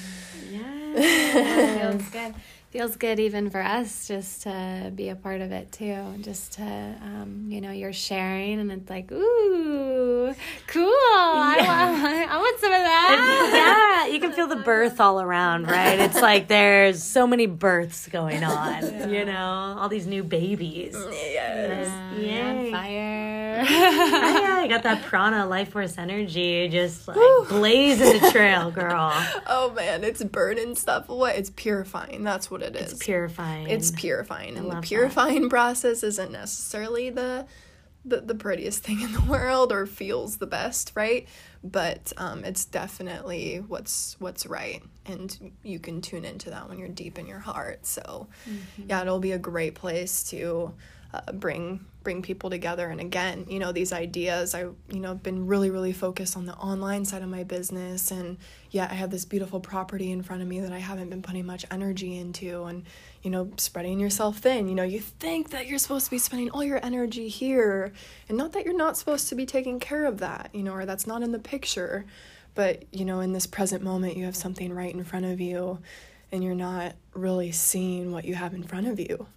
Yeah, feels good. Feels good even for us just to be a part of it too. Just to, you're sharing, and it's like, ooh, cool. Yeah. I want some of that. Yeah, you can feel the birth all around, right? It's like there's so many births going on, all these new babies. Yes. On fire. I got that prana, life force energy, just like blazing the trail, girl. Oh man, it's burning stuff away. It's purifying. That's what it is. It's purifying. It's purifying. And the purifying process isn't necessarily the prettiest thing in the world or feels the best, right? But it's definitely what's right. And you can tune into that when you're deep in your heart. So yeah, it'll be a great place to bring people together. And again, these ideas, I've been really, really focused on the online side of my business. And yeah, I have this beautiful property in front of me that I haven't been putting much energy into, and, spreading yourself thin. You think that you're supposed to be spending all your energy here, and not that you're not supposed to be taking care of that, or that's not in the picture. But, in this present moment, you have something right in front of you, and you're not really seeing what you have in front of you.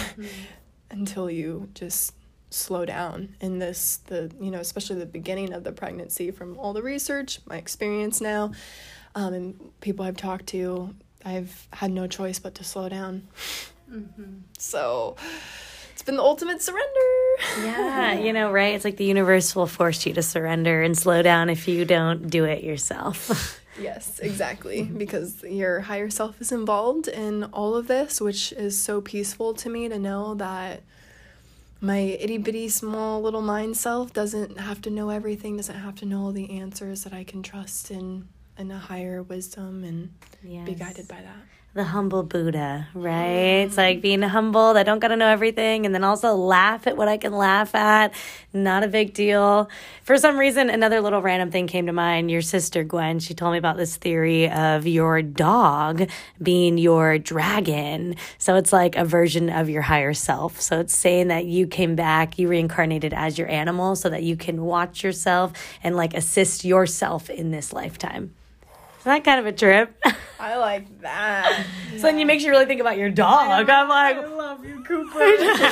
Until you just slow down in especially the beginning of the pregnancy, from all the research, my experience now, and people I've talked to, I've had no choice but to slow down. So it's been the ultimate surrender. Yeah, right? It's like the universe will force you to surrender and slow down if you don't do it yourself. Yes, exactly, because your higher self is involved in all of this, which is so peaceful to me to know that my itty-bitty small little mind self doesn't have to know everything, doesn't have to know all the answers, that I can trust in a higher wisdom and be guided by that. The humble Buddha, right? It's like being humble. I don't got to know everything. And then also laugh at what I can laugh at. Not a big deal. For some reason, another little random thing came to mind. Your sister, Gwen, she told me about this theory of your dog being your dragon. So it's like a version of your higher self. So it's saying that you came back, you reincarnated as your animal so that you can watch yourself and like assist yourself in this lifetime. Isn't that kind of a trip? I like that. So then you makes you really think about your dog. I'm like, I love you, Cooper.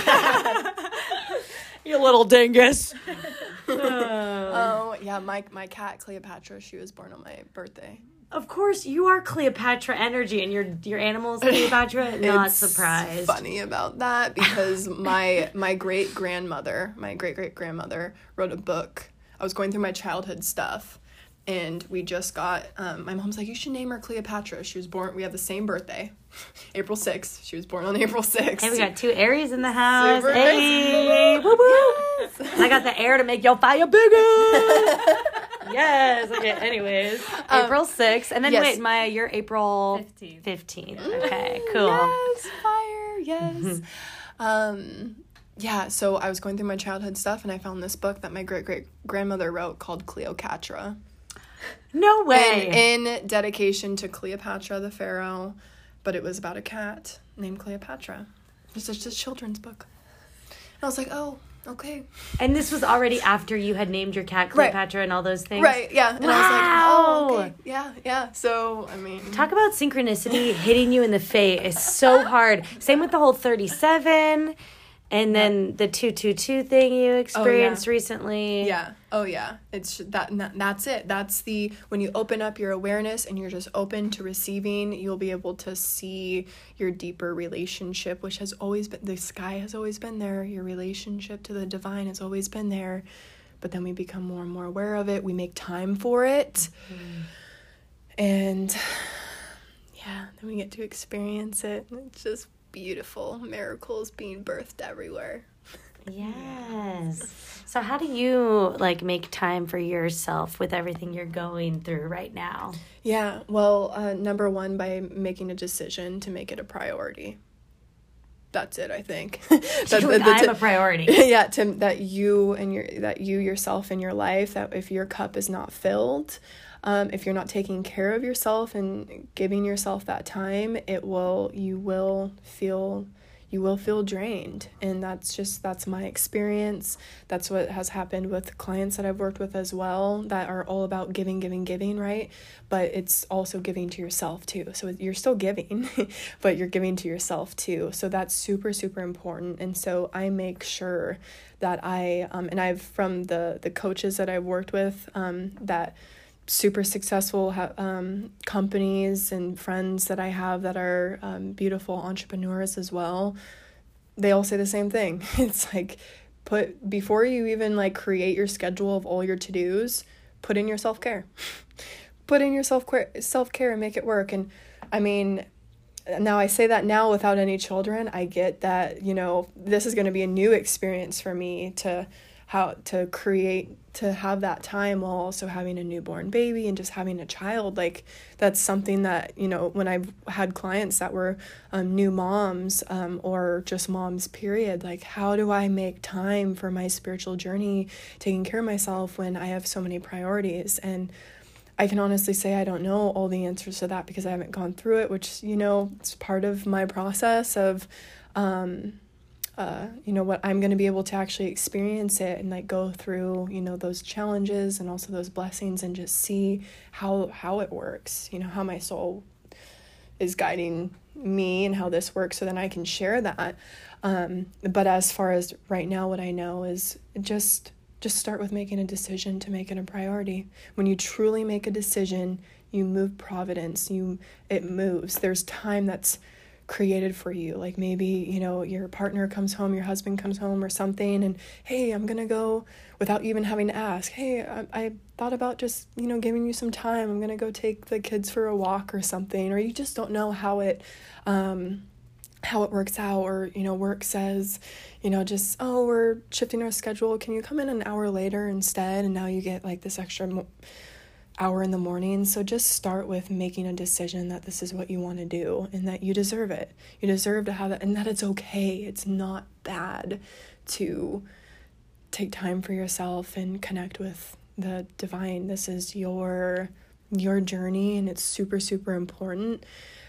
You little dingus. Oh, yeah, my cat, Cleopatra, she was born on my birthday. of course, you are Cleopatra energy, and your animal is Cleopatra. Not surprised. It's funny about that because my great-great-grandmother wrote a book. I was going through my childhood stuff, and we just got, my mom's like, you should name her Cleopatra. She was born, we have the same birthday, April 6th. She was born on April 6th. And we got 2 Aries in the house. Super Hey, woo woo. Yes. I got the air to make your fire bigger. Yes. Okay. Anyways, April 6th, and then yes. wait, Maya, you're April 15th. Okay. Cool. Yes, fire. Yes. Yeah. So I was going through my childhood stuff, and I found this book that my great-great-grandmother wrote called Cleopatra. No way. And in dedication to Cleopatra the Pharaoh, but it was about a cat named Cleopatra. It's just a children's book. And I was like, oh. Okay. And this was already after you had named your cat Cleopatra and all those things? Right, yeah. And I was like, oh, okay. Yeah. So, I mean. Talk about synchronicity hitting you in the face. It's so hard. Same with the whole 37 and then the 222 thing you experienced recently. Yeah. Oh, yeah. It's that's it. That's when you open up your awareness and you're just open to receiving, you'll be able to see your deeper relationship, which has always been, the sky has always been there. Your relationship to the divine has always been there. But then we become more and more aware of it. We make time for it. Mm-hmm. And yeah, then we get to experience it. It's just beautiful. Miracles being birthed everywhere. Yes. So how do you make time for yourself with everything you're going through right now? Yeah. Well, number one, by making a decision to make it a priority. That's it, I think. I'm a priority. Yeah, that you yourself in your life, that if your cup is not filled, if you're not taking care of yourself and giving yourself that time, you will feel drained. And that's my experience. That's what has happened with clients that I've worked with as well, that are all about giving, right? But it's also giving to yourself too. So you're still giving, but you're giving to yourself too. So that's super, super important. And so I make sure that and I've, from the coaches that I've worked with, that super successful companies and friends that I have that are beautiful entrepreneurs as well, they all say the same thing. It's like, before you even create your schedule of all your to-dos, put in your self-care. Put in your self-care and make it work. And I mean, now I say that now without any children, I get that, this is going to be a new experience for me to have that time while also having a newborn baby and just having a child. That's something that, when I've had clients that were new moms or just moms, period, how do I make time for my spiritual journey, taking care of myself when I have so many priorities? And I can honestly say I don't know all the answers to that because I haven't gone through it, which, it's part of my process of what I'm going to be able to actually experience it and go through, those challenges and also those blessings and just see how it works, how my soul is guiding me and how this works, so then I can share that. But as far as right now, what I know is just start with making a decision to make it a priority. When you truly make a decision, you move providence, it moves. There's time that's created for you. Maybe, your partner comes home, your husband comes home or something, and hey, I'm gonna go, without even having to ask, hey, I thought about just, giving you some time. I'm gonna go take the kids for a walk or something. Or you just don't know how it works out, or, work says, just, oh, we're shifting our schedule. Can you come in an hour later instead? And now you get this extra hour in the morning. So just start with making a decision that this is what you want to do and that you deserve it. You deserve to have it, and that it's okay. It's not bad to take time for yourself and connect with the divine. This is your journey, and it's super, super important.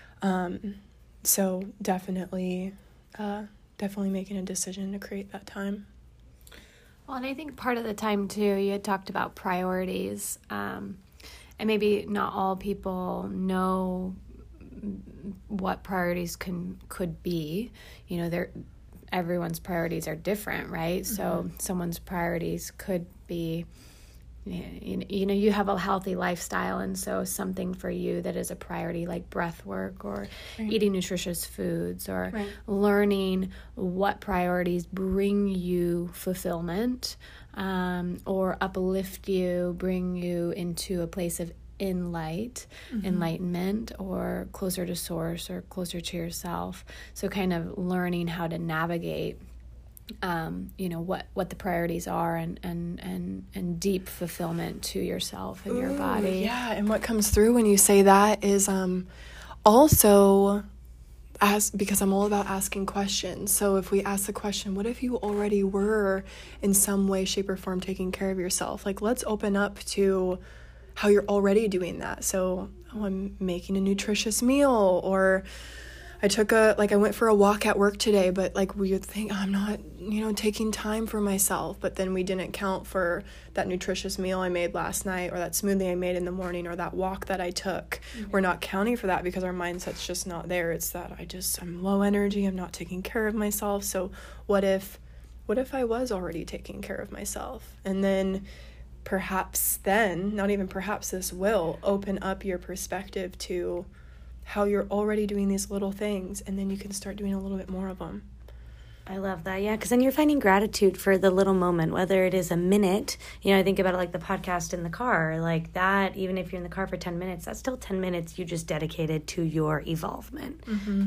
So definitely making a decision to create that time. Well, and I think part of the time too, you had talked about priorities, and maybe not all people know what priorities could be. Everyone's priorities are different, right? Mm-hmm. So someone's priorities could be you have a healthy lifestyle, and so something for you that is a priority, like breath work or eating nutritious foods, or learning what priorities bring you fulfillment, or uplift you, bring you into a place of enlightenment, or closer to source, or closer to yourself. So kind of learning how to navigate what the priorities are, and deep fulfillment to yourself and your body. Yeah, and what comes through when you say that is also because I'm all about asking questions. So if we ask the question, what if you already were in some way, shape, or form taking care of yourself? Like, let's open up to how you're already doing that. So I'm making a nutritious meal, or I went for a walk at work today, but like we would think, I'm not, taking time for myself, but then we didn't count for that nutritious meal I made last night, or that smoothie I made in the morning, or that walk that I took. We're not counting for that because our mindset's just not there. It's that I'm low energy, I'm not taking care of myself. So what if I was already taking care of myself? And then not even perhaps, this will open up your perspective to how you're already doing these little things, and then you can start doing a little bit more of them. I love that. Yeah, because then you're finding gratitude for the little moment, whether it is a minute. I think about it like the podcast in the car, like that. Even if you're in the car for 10 minutes, that's still 10 minutes you just dedicated to your evolvement,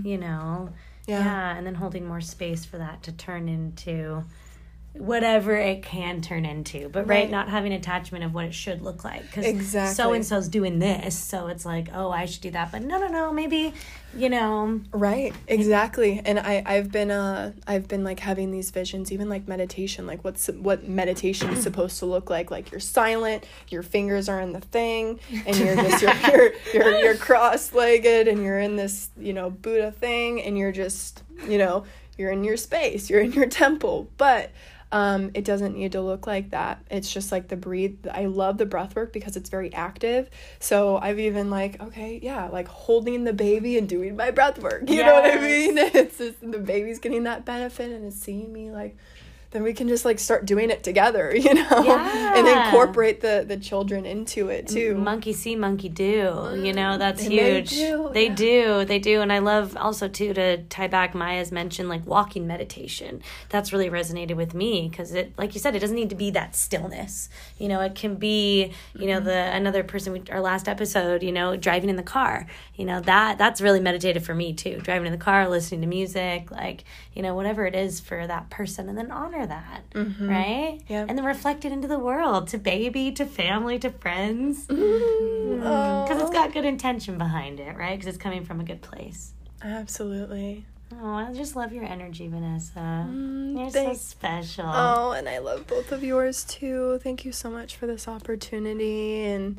Yeah, and then holding more space for that to turn into whatever it can turn into, but not having attachment of what it should look like, because so-and-so's doing this, so it's like, oh, I should do that, but no, maybe, Right, exactly. And I've been like having these visions, even like meditation, like what meditation is supposed to look like you're silent, your fingers are in the thing, and you're just you're cross-legged, and you're in this Buddha thing, and you're just you're in your space, you're in your temple, but it doesn't need to look like that. It's just like the breathe. I love the breath work because it's very active. So I've even like holding the baby and doing my breath work. You know what I mean? It's just, the baby's getting that benefit, and it's seeing me then we can just start doing it together, and incorporate the children into it too. Monkey see, monkey do, that's huge. They do. And I love also too, to tie back Maya's mention, like walking meditation. That's really resonated with me, because it, like you said, it doesn't need to be that stillness. It can be, another person, our last episode, driving in the car, that's really meditative for me too. Driving in the car, listening to music, whatever it is for that person, and then honor that, right? Yeah. And then reflect it into the world, to baby, to family, to friends, because it's got good intention behind it, right? Because it's coming from a good place. Absolutely. Oh, I just love your energy, Vanessa. You're so special. Oh, and I love both of yours too. Thank you so much for this opportunity. And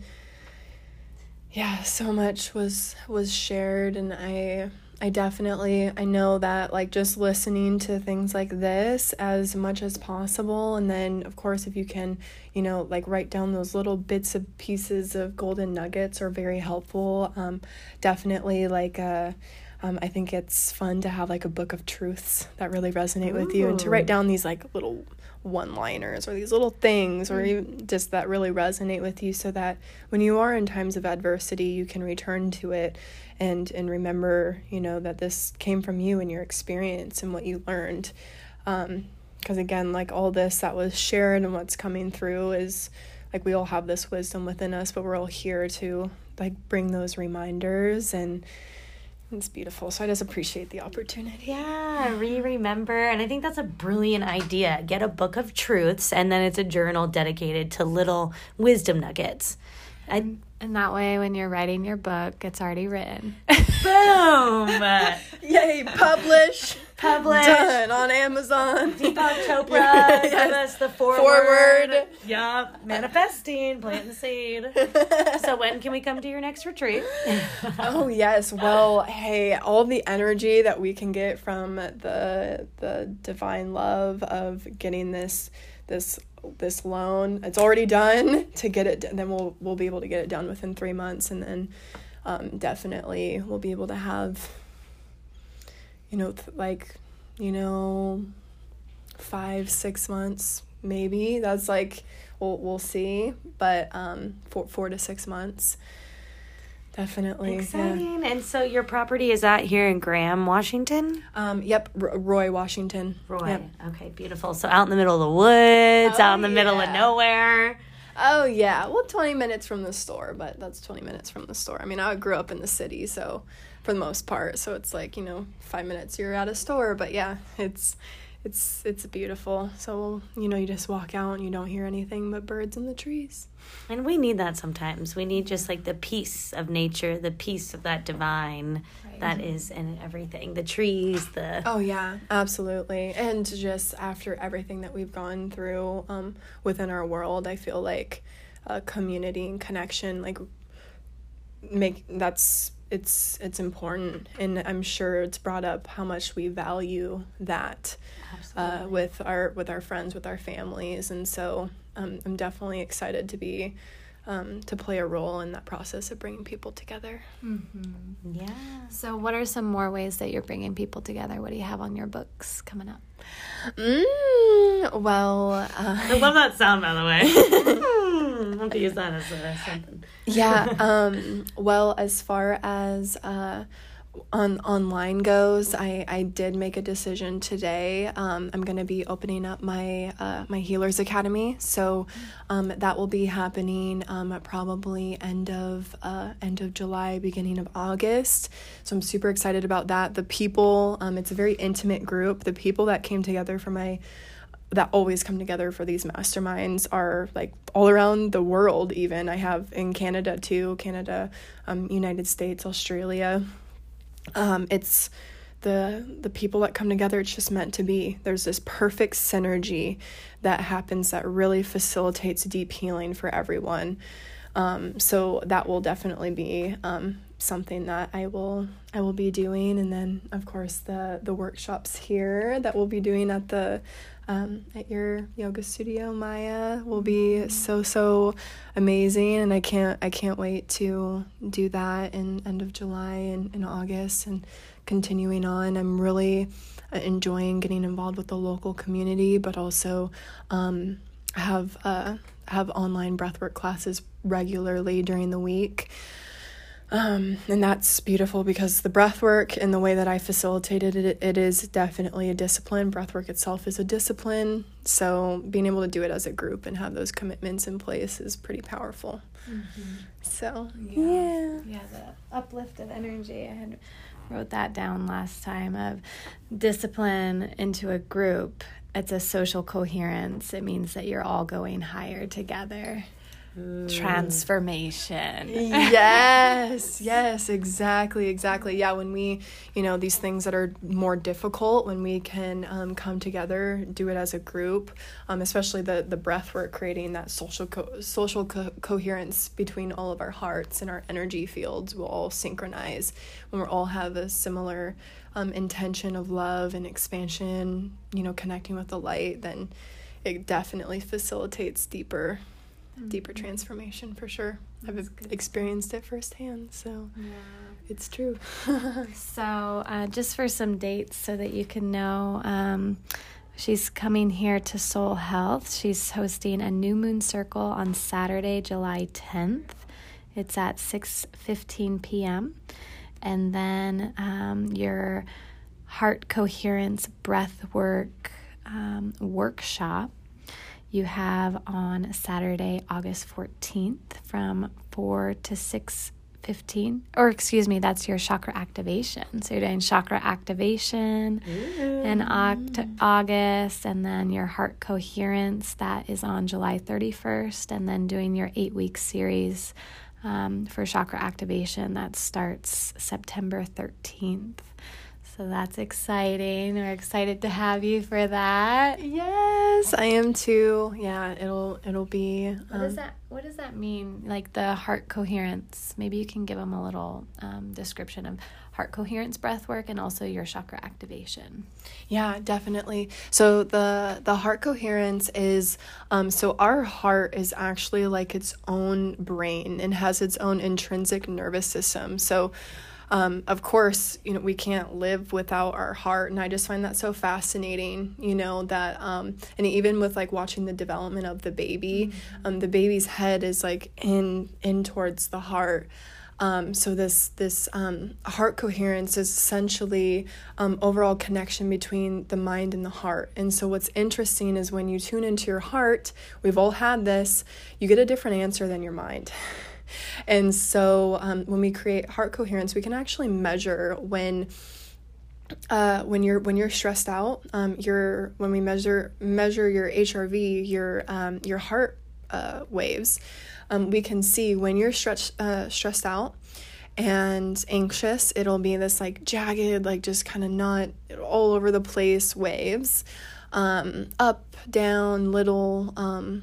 yeah, so much was shared, and I know that just listening to things like this as much as possible, and then of course if you can write down those little bits of pieces of golden nuggets are very helpful. Definitely I think it's fun to have a book of truths that really resonate with you, and to write down these little one-liners or these little things, or even just that really resonate with you, so that when you are in times of adversity, you can return to it and remember, that this came from you and your experience and what you learned. Because again, all this that was shared and what's coming through is we all have this wisdom within us, but we're all here to bring those reminders, and it's beautiful. So I just appreciate the opportunity. Yeah, remember. And I think that's a brilliant idea. Get a book of truths, and then it's a journal dedicated to little wisdom nuggets. And that way, when you're writing your book, it's already written. Boom! Yay, publish. Done on Amazon. Deepak Chopra, give us the forward. Yup, manifesting, planting the seed. So when can we come to your next retreat? Oh, yes. Well, hey, all the energy that we can get from the divine love of getting this loan, it's already done, to get it, then we'll be able to get it done within 3 months, and then definitely we'll be able to have 5-6 months maybe. That's we'll see, but 4 to 6 months. Definitely. Exciting. Yeah. And so your property is out here in Graham, Washington? Yep, Roy, Washington. Roy. Yep. Okay, beautiful. So out in the middle of the woods, out in the middle of nowhere. Oh, yeah. Well, 20 minutes from the store, but that's 20 minutes from the store. I mean, I grew up in the city, so for the most part, so it's like, 5 minutes you're at a store, but yeah, it's beautiful. So, you just walk out and you don't hear anything but birds in the trees. And we need that sometimes. We need just like the peace of nature, the peace of that divine that is in everything. The trees, Oh, yeah, absolutely. And just after everything that we've gone through within our world, I feel like community and connection, like, it's important. And I'm sure it's brought up how much we value that with our friends, with our families. And so I'm definitely excited to be to play a role in that process of bringing people together. Mm-hmm. Yeah. So what are some more ways that you're bringing people together? What do you have on your books coming up? Well, I love that sound, by the way. I'll have to use that as something. Yeah. Well, as far as online goes, I did make a decision today. I'm going to be opening up my Healers Academy, so that will be happening probably end of July, beginning of August. So I'm super excited about that. The people, it's a very intimate group. The people that came together that always come together for these masterminds are like all around the world. Even I have in Canada too, United States, Australia. It's the people that come together. It's just meant to be. There's this perfect synergy that happens that really facilitates deep healing for everyone. So that will definitely be something that I will be doing. And then of course the workshops here that we'll be doing at your yoga studio, Maya, will be so amazing, and I can't wait to do that in end of July and in August and continuing on. I'm really enjoying getting involved with the local community, but also have online breathwork classes regularly during the week. And that's beautiful because the breathwork and the way that I facilitated it is definitely a discipline. Breathwork itself is a discipline. So being able to do it as a group and have those commitments in place is pretty powerful. Mm-hmm. So, yeah. Yeah, the uplifted energy. I had wrote that down last time of discipline into a group. It's a social coherence. It means that you're all going higher together. Transformation. Yes, exactly. Yeah, when we, these things that are more difficult, when we can come together, do it as a group, especially the breath work, creating that social coherence between all of our hearts and our energy fields will all synchronize when we all have a similar intention of love and expansion, connecting with the light. Then it definitely facilitates deeper transformation for sure. I've experienced it firsthand, so it's true. So just for some dates so that you can know, she's coming here to Soul Health. She's hosting a New Moon Circle on Saturday, July 10th. It's at 6:15 p.m. And then your Heart Coherence Breathwork workshop you have on Saturday, August 14th from 4 to 6:15. Or excuse me, that's your chakra activation. So you're doing chakra activation in August, and then your heart coherence, that is on July 31st, and then doing your 8-week series for chakra activation that starts September 13th. So that's exciting. We're excited to have you for that. Yes, I am too. Yeah, it'll be. What does that mean? Like the heart coherence. Maybe you can give them a little description of heart coherence breath work and also your chakra activation. Yeah, definitely. So the heart coherence is so our heart is actually like its own brain and has its own intrinsic nervous system. So Of course, we can't live without our heart. And I just find that so fascinating, that, and even with like watching the development of the baby, the baby's head is like in towards the heart. So this heart coherence is essentially overall connection between the mind and the heart. And so what's interesting is when you tune into your heart, we've all had this, you get a different answer than your mind. And so when we create heart coherence, we can actually measure when you're stressed out, when we measure your HRV, your heart waves, we can see when you're stressed out and anxious, it'll be this like jagged, like just kind of not all over the place waves, up, down, little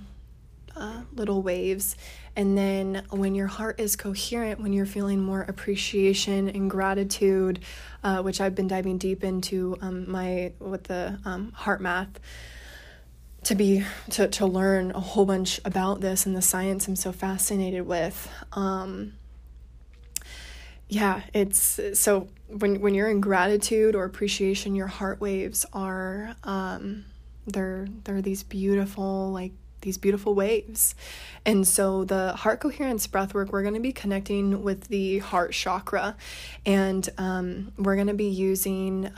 waves. And then when your heart is coherent, when you're feeling more appreciation and gratitude, which I've been diving deep into with the heart math, to learn a whole bunch about this and the science I'm so fascinated with. It's so when you're in gratitude or appreciation, your heart waves are they're these beautiful waves. And so the heart coherence breathwork, we're going to be connecting with the heart chakra, and we're going to be using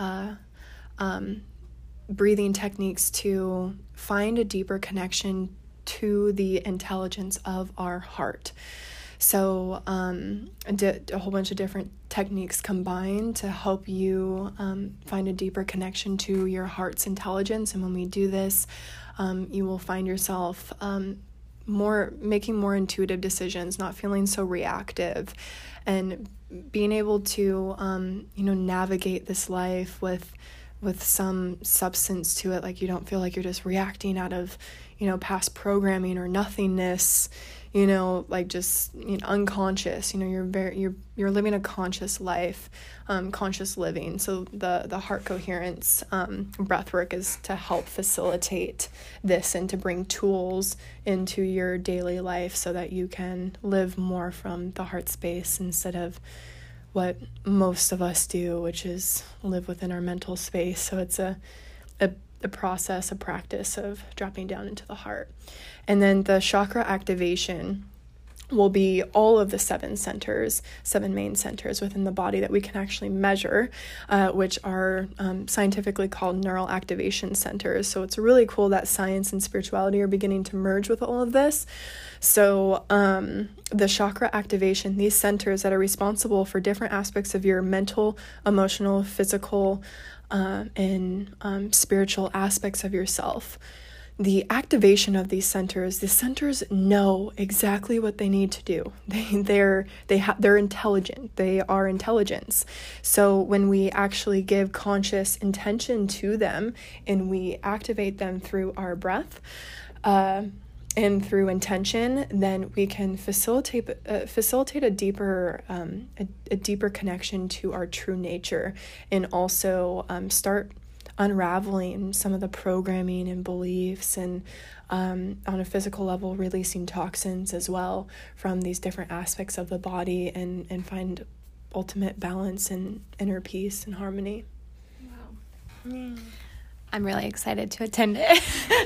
breathing techniques to find a deeper connection to the intelligence of our heart. So a whole bunch of different techniques combined to help you find a deeper connection to your heart's intelligence. And when we do this, you will find yourself making more intuitive decisions, not feeling so reactive, and being able to navigate this life with some substance to it. Like you don't feel like you're just reacting out of past programming or nothingness, like just unconscious. You're living a conscious life, conscious living. So the heart coherence breath work is to help facilitate this and to bring tools into your daily life so that you can live more from the heart space instead of what most of us do, which is live within our mental space. So it's a process, a practice of dropping down into the heart. And then the chakra activation will be all of the seven main centers within the body that we can actually measure, which are scientifically called neural activation centers. So it's really cool that science and spirituality are beginning to merge with all of this. So the chakra activation, these centers that are responsible for different aspects of your mental, emotional, physical, and spiritual aspects of yourself. The activation of these centers, the centers know exactly what they need to do. They're intelligent. They are intelligence. So when we actually give conscious intention to them and we activate them through our breath, and through intention, then we can facilitate a deeper connection to our true nature, and also start unraveling some of the programming and beliefs, and on a physical level, releasing toxins as well from these different aspects of the body, and find ultimate balance and inner peace and harmony. Wow. Mm. I'm really excited to attend it.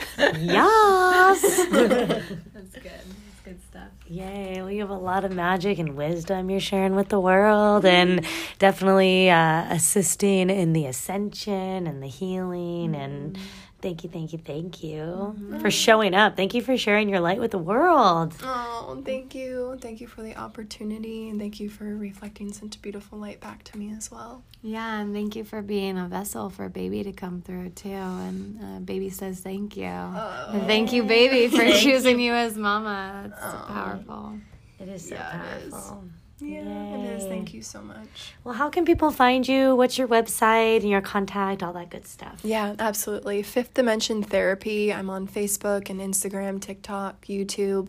Yes! That's good. That's good stuff. Yay. Well, you have a lot of magic and wisdom you're sharing with the world, and definitely assisting in the ascension and the healing. And thank you for showing up. Thank you for sharing your light with the world. Oh, thank you. Thank you for the opportunity, and thank you for reflecting such a beautiful light back to me as well. Yeah, and thank you for being a vessel for baby to come through too. And baby says thank you. Oh. And thank you, baby, for choosing you as mama. That's so powerful. It is so powerful. Yeah, Yay. It is. Thank you so much. Well, how can people find you? What's your website and your contact, all that good stuff? Yeah, absolutely. Fifth Dimension Therapy. I'm on Facebook and Instagram, TikTok, YouTube.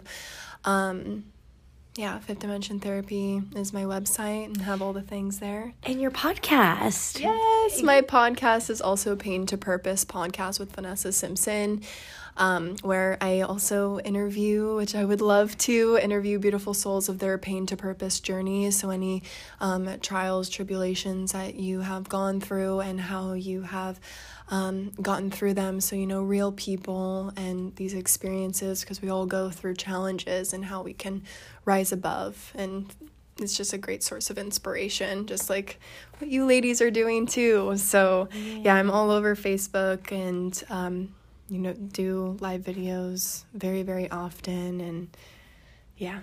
Fifth Dimension Therapy is my website, and have all the things there. And your podcast. Yes, my podcast is also Pain to Purpose podcast with Vanessa Simpson. where I also interview, which I would love to interview beautiful souls of their pain to purpose journey. So any trials, tribulations that you have gone through and how you have gotten through them. So, real people and these experiences, because we all go through challenges, and how we can rise above. And it's just a great source of inspiration, just like what you ladies are doing too. So yeah, I'm all over Facebook and, do live videos very, very often. And yeah.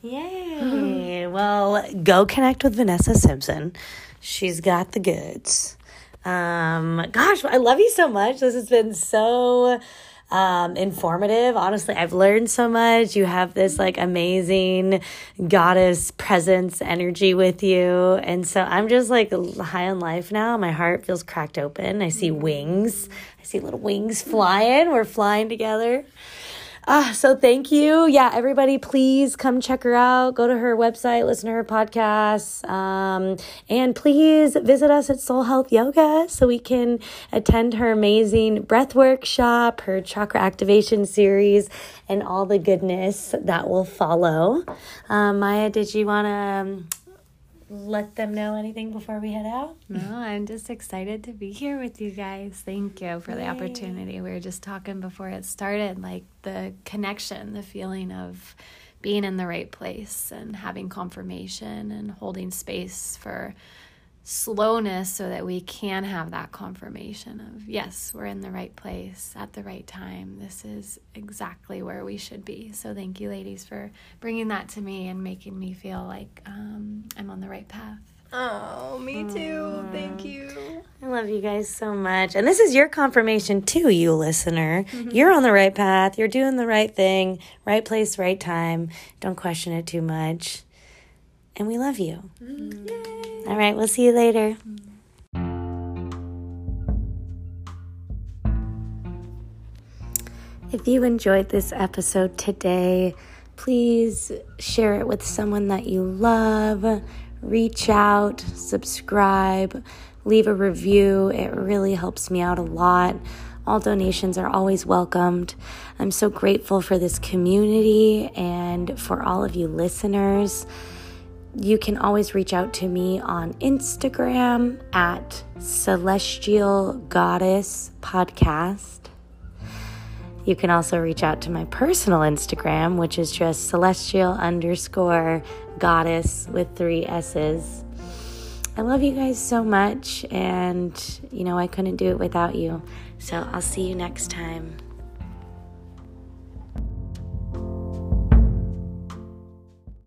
Yay. Well, go connect with Vanessa Simpson. She's got the goods. Gosh, I love you so much. This has been so informative. Honestly, I've learned so much. You have this amazing goddess presence energy with you. And so I'm just high on life now. My heart feels cracked open. I see wings. I see little wings flying. We're flying together. So thank you. Yeah, everybody, please come check her out. Go to her website, listen to her podcasts, and please visit us at Soul Health Yoga so we can attend her amazing breath workshop, her chakra activation series, and all the goodness that will follow. Maya, did you want to let them know anything before we head out? No, I'm just excited to be here with you guys. Thank you for the opportunity. We were just talking before it started, the connection, the feeling of being in the right place and having confirmation and holding space for slowness so that we can have that confirmation of, yes, we're in the right place at the right time. This is exactly where we should be. So thank you, ladies, for bringing that to me and making me feel like I'm on the right path. Oh, me too. Thank you. I love you guys so much. And this is your confirmation too, you listener. You're on the right path. You're doing the right thing. Right place, right time. Don't question it too much. And we love you. Yay. All right, we'll see you later. If you enjoyed this episode today, please share it with someone that you love. Reach out, subscribe, leave a review. It really helps me out a lot. All donations are always welcomed. I'm so grateful for this community and for all of you listeners. You can always reach out to me on Instagram at Celestial Goddess Podcast. You can also reach out to my personal Instagram, which is just celestial_goddess with 3 S's. I love you guys so much, and I couldn't do it without you. So I'll see you next time.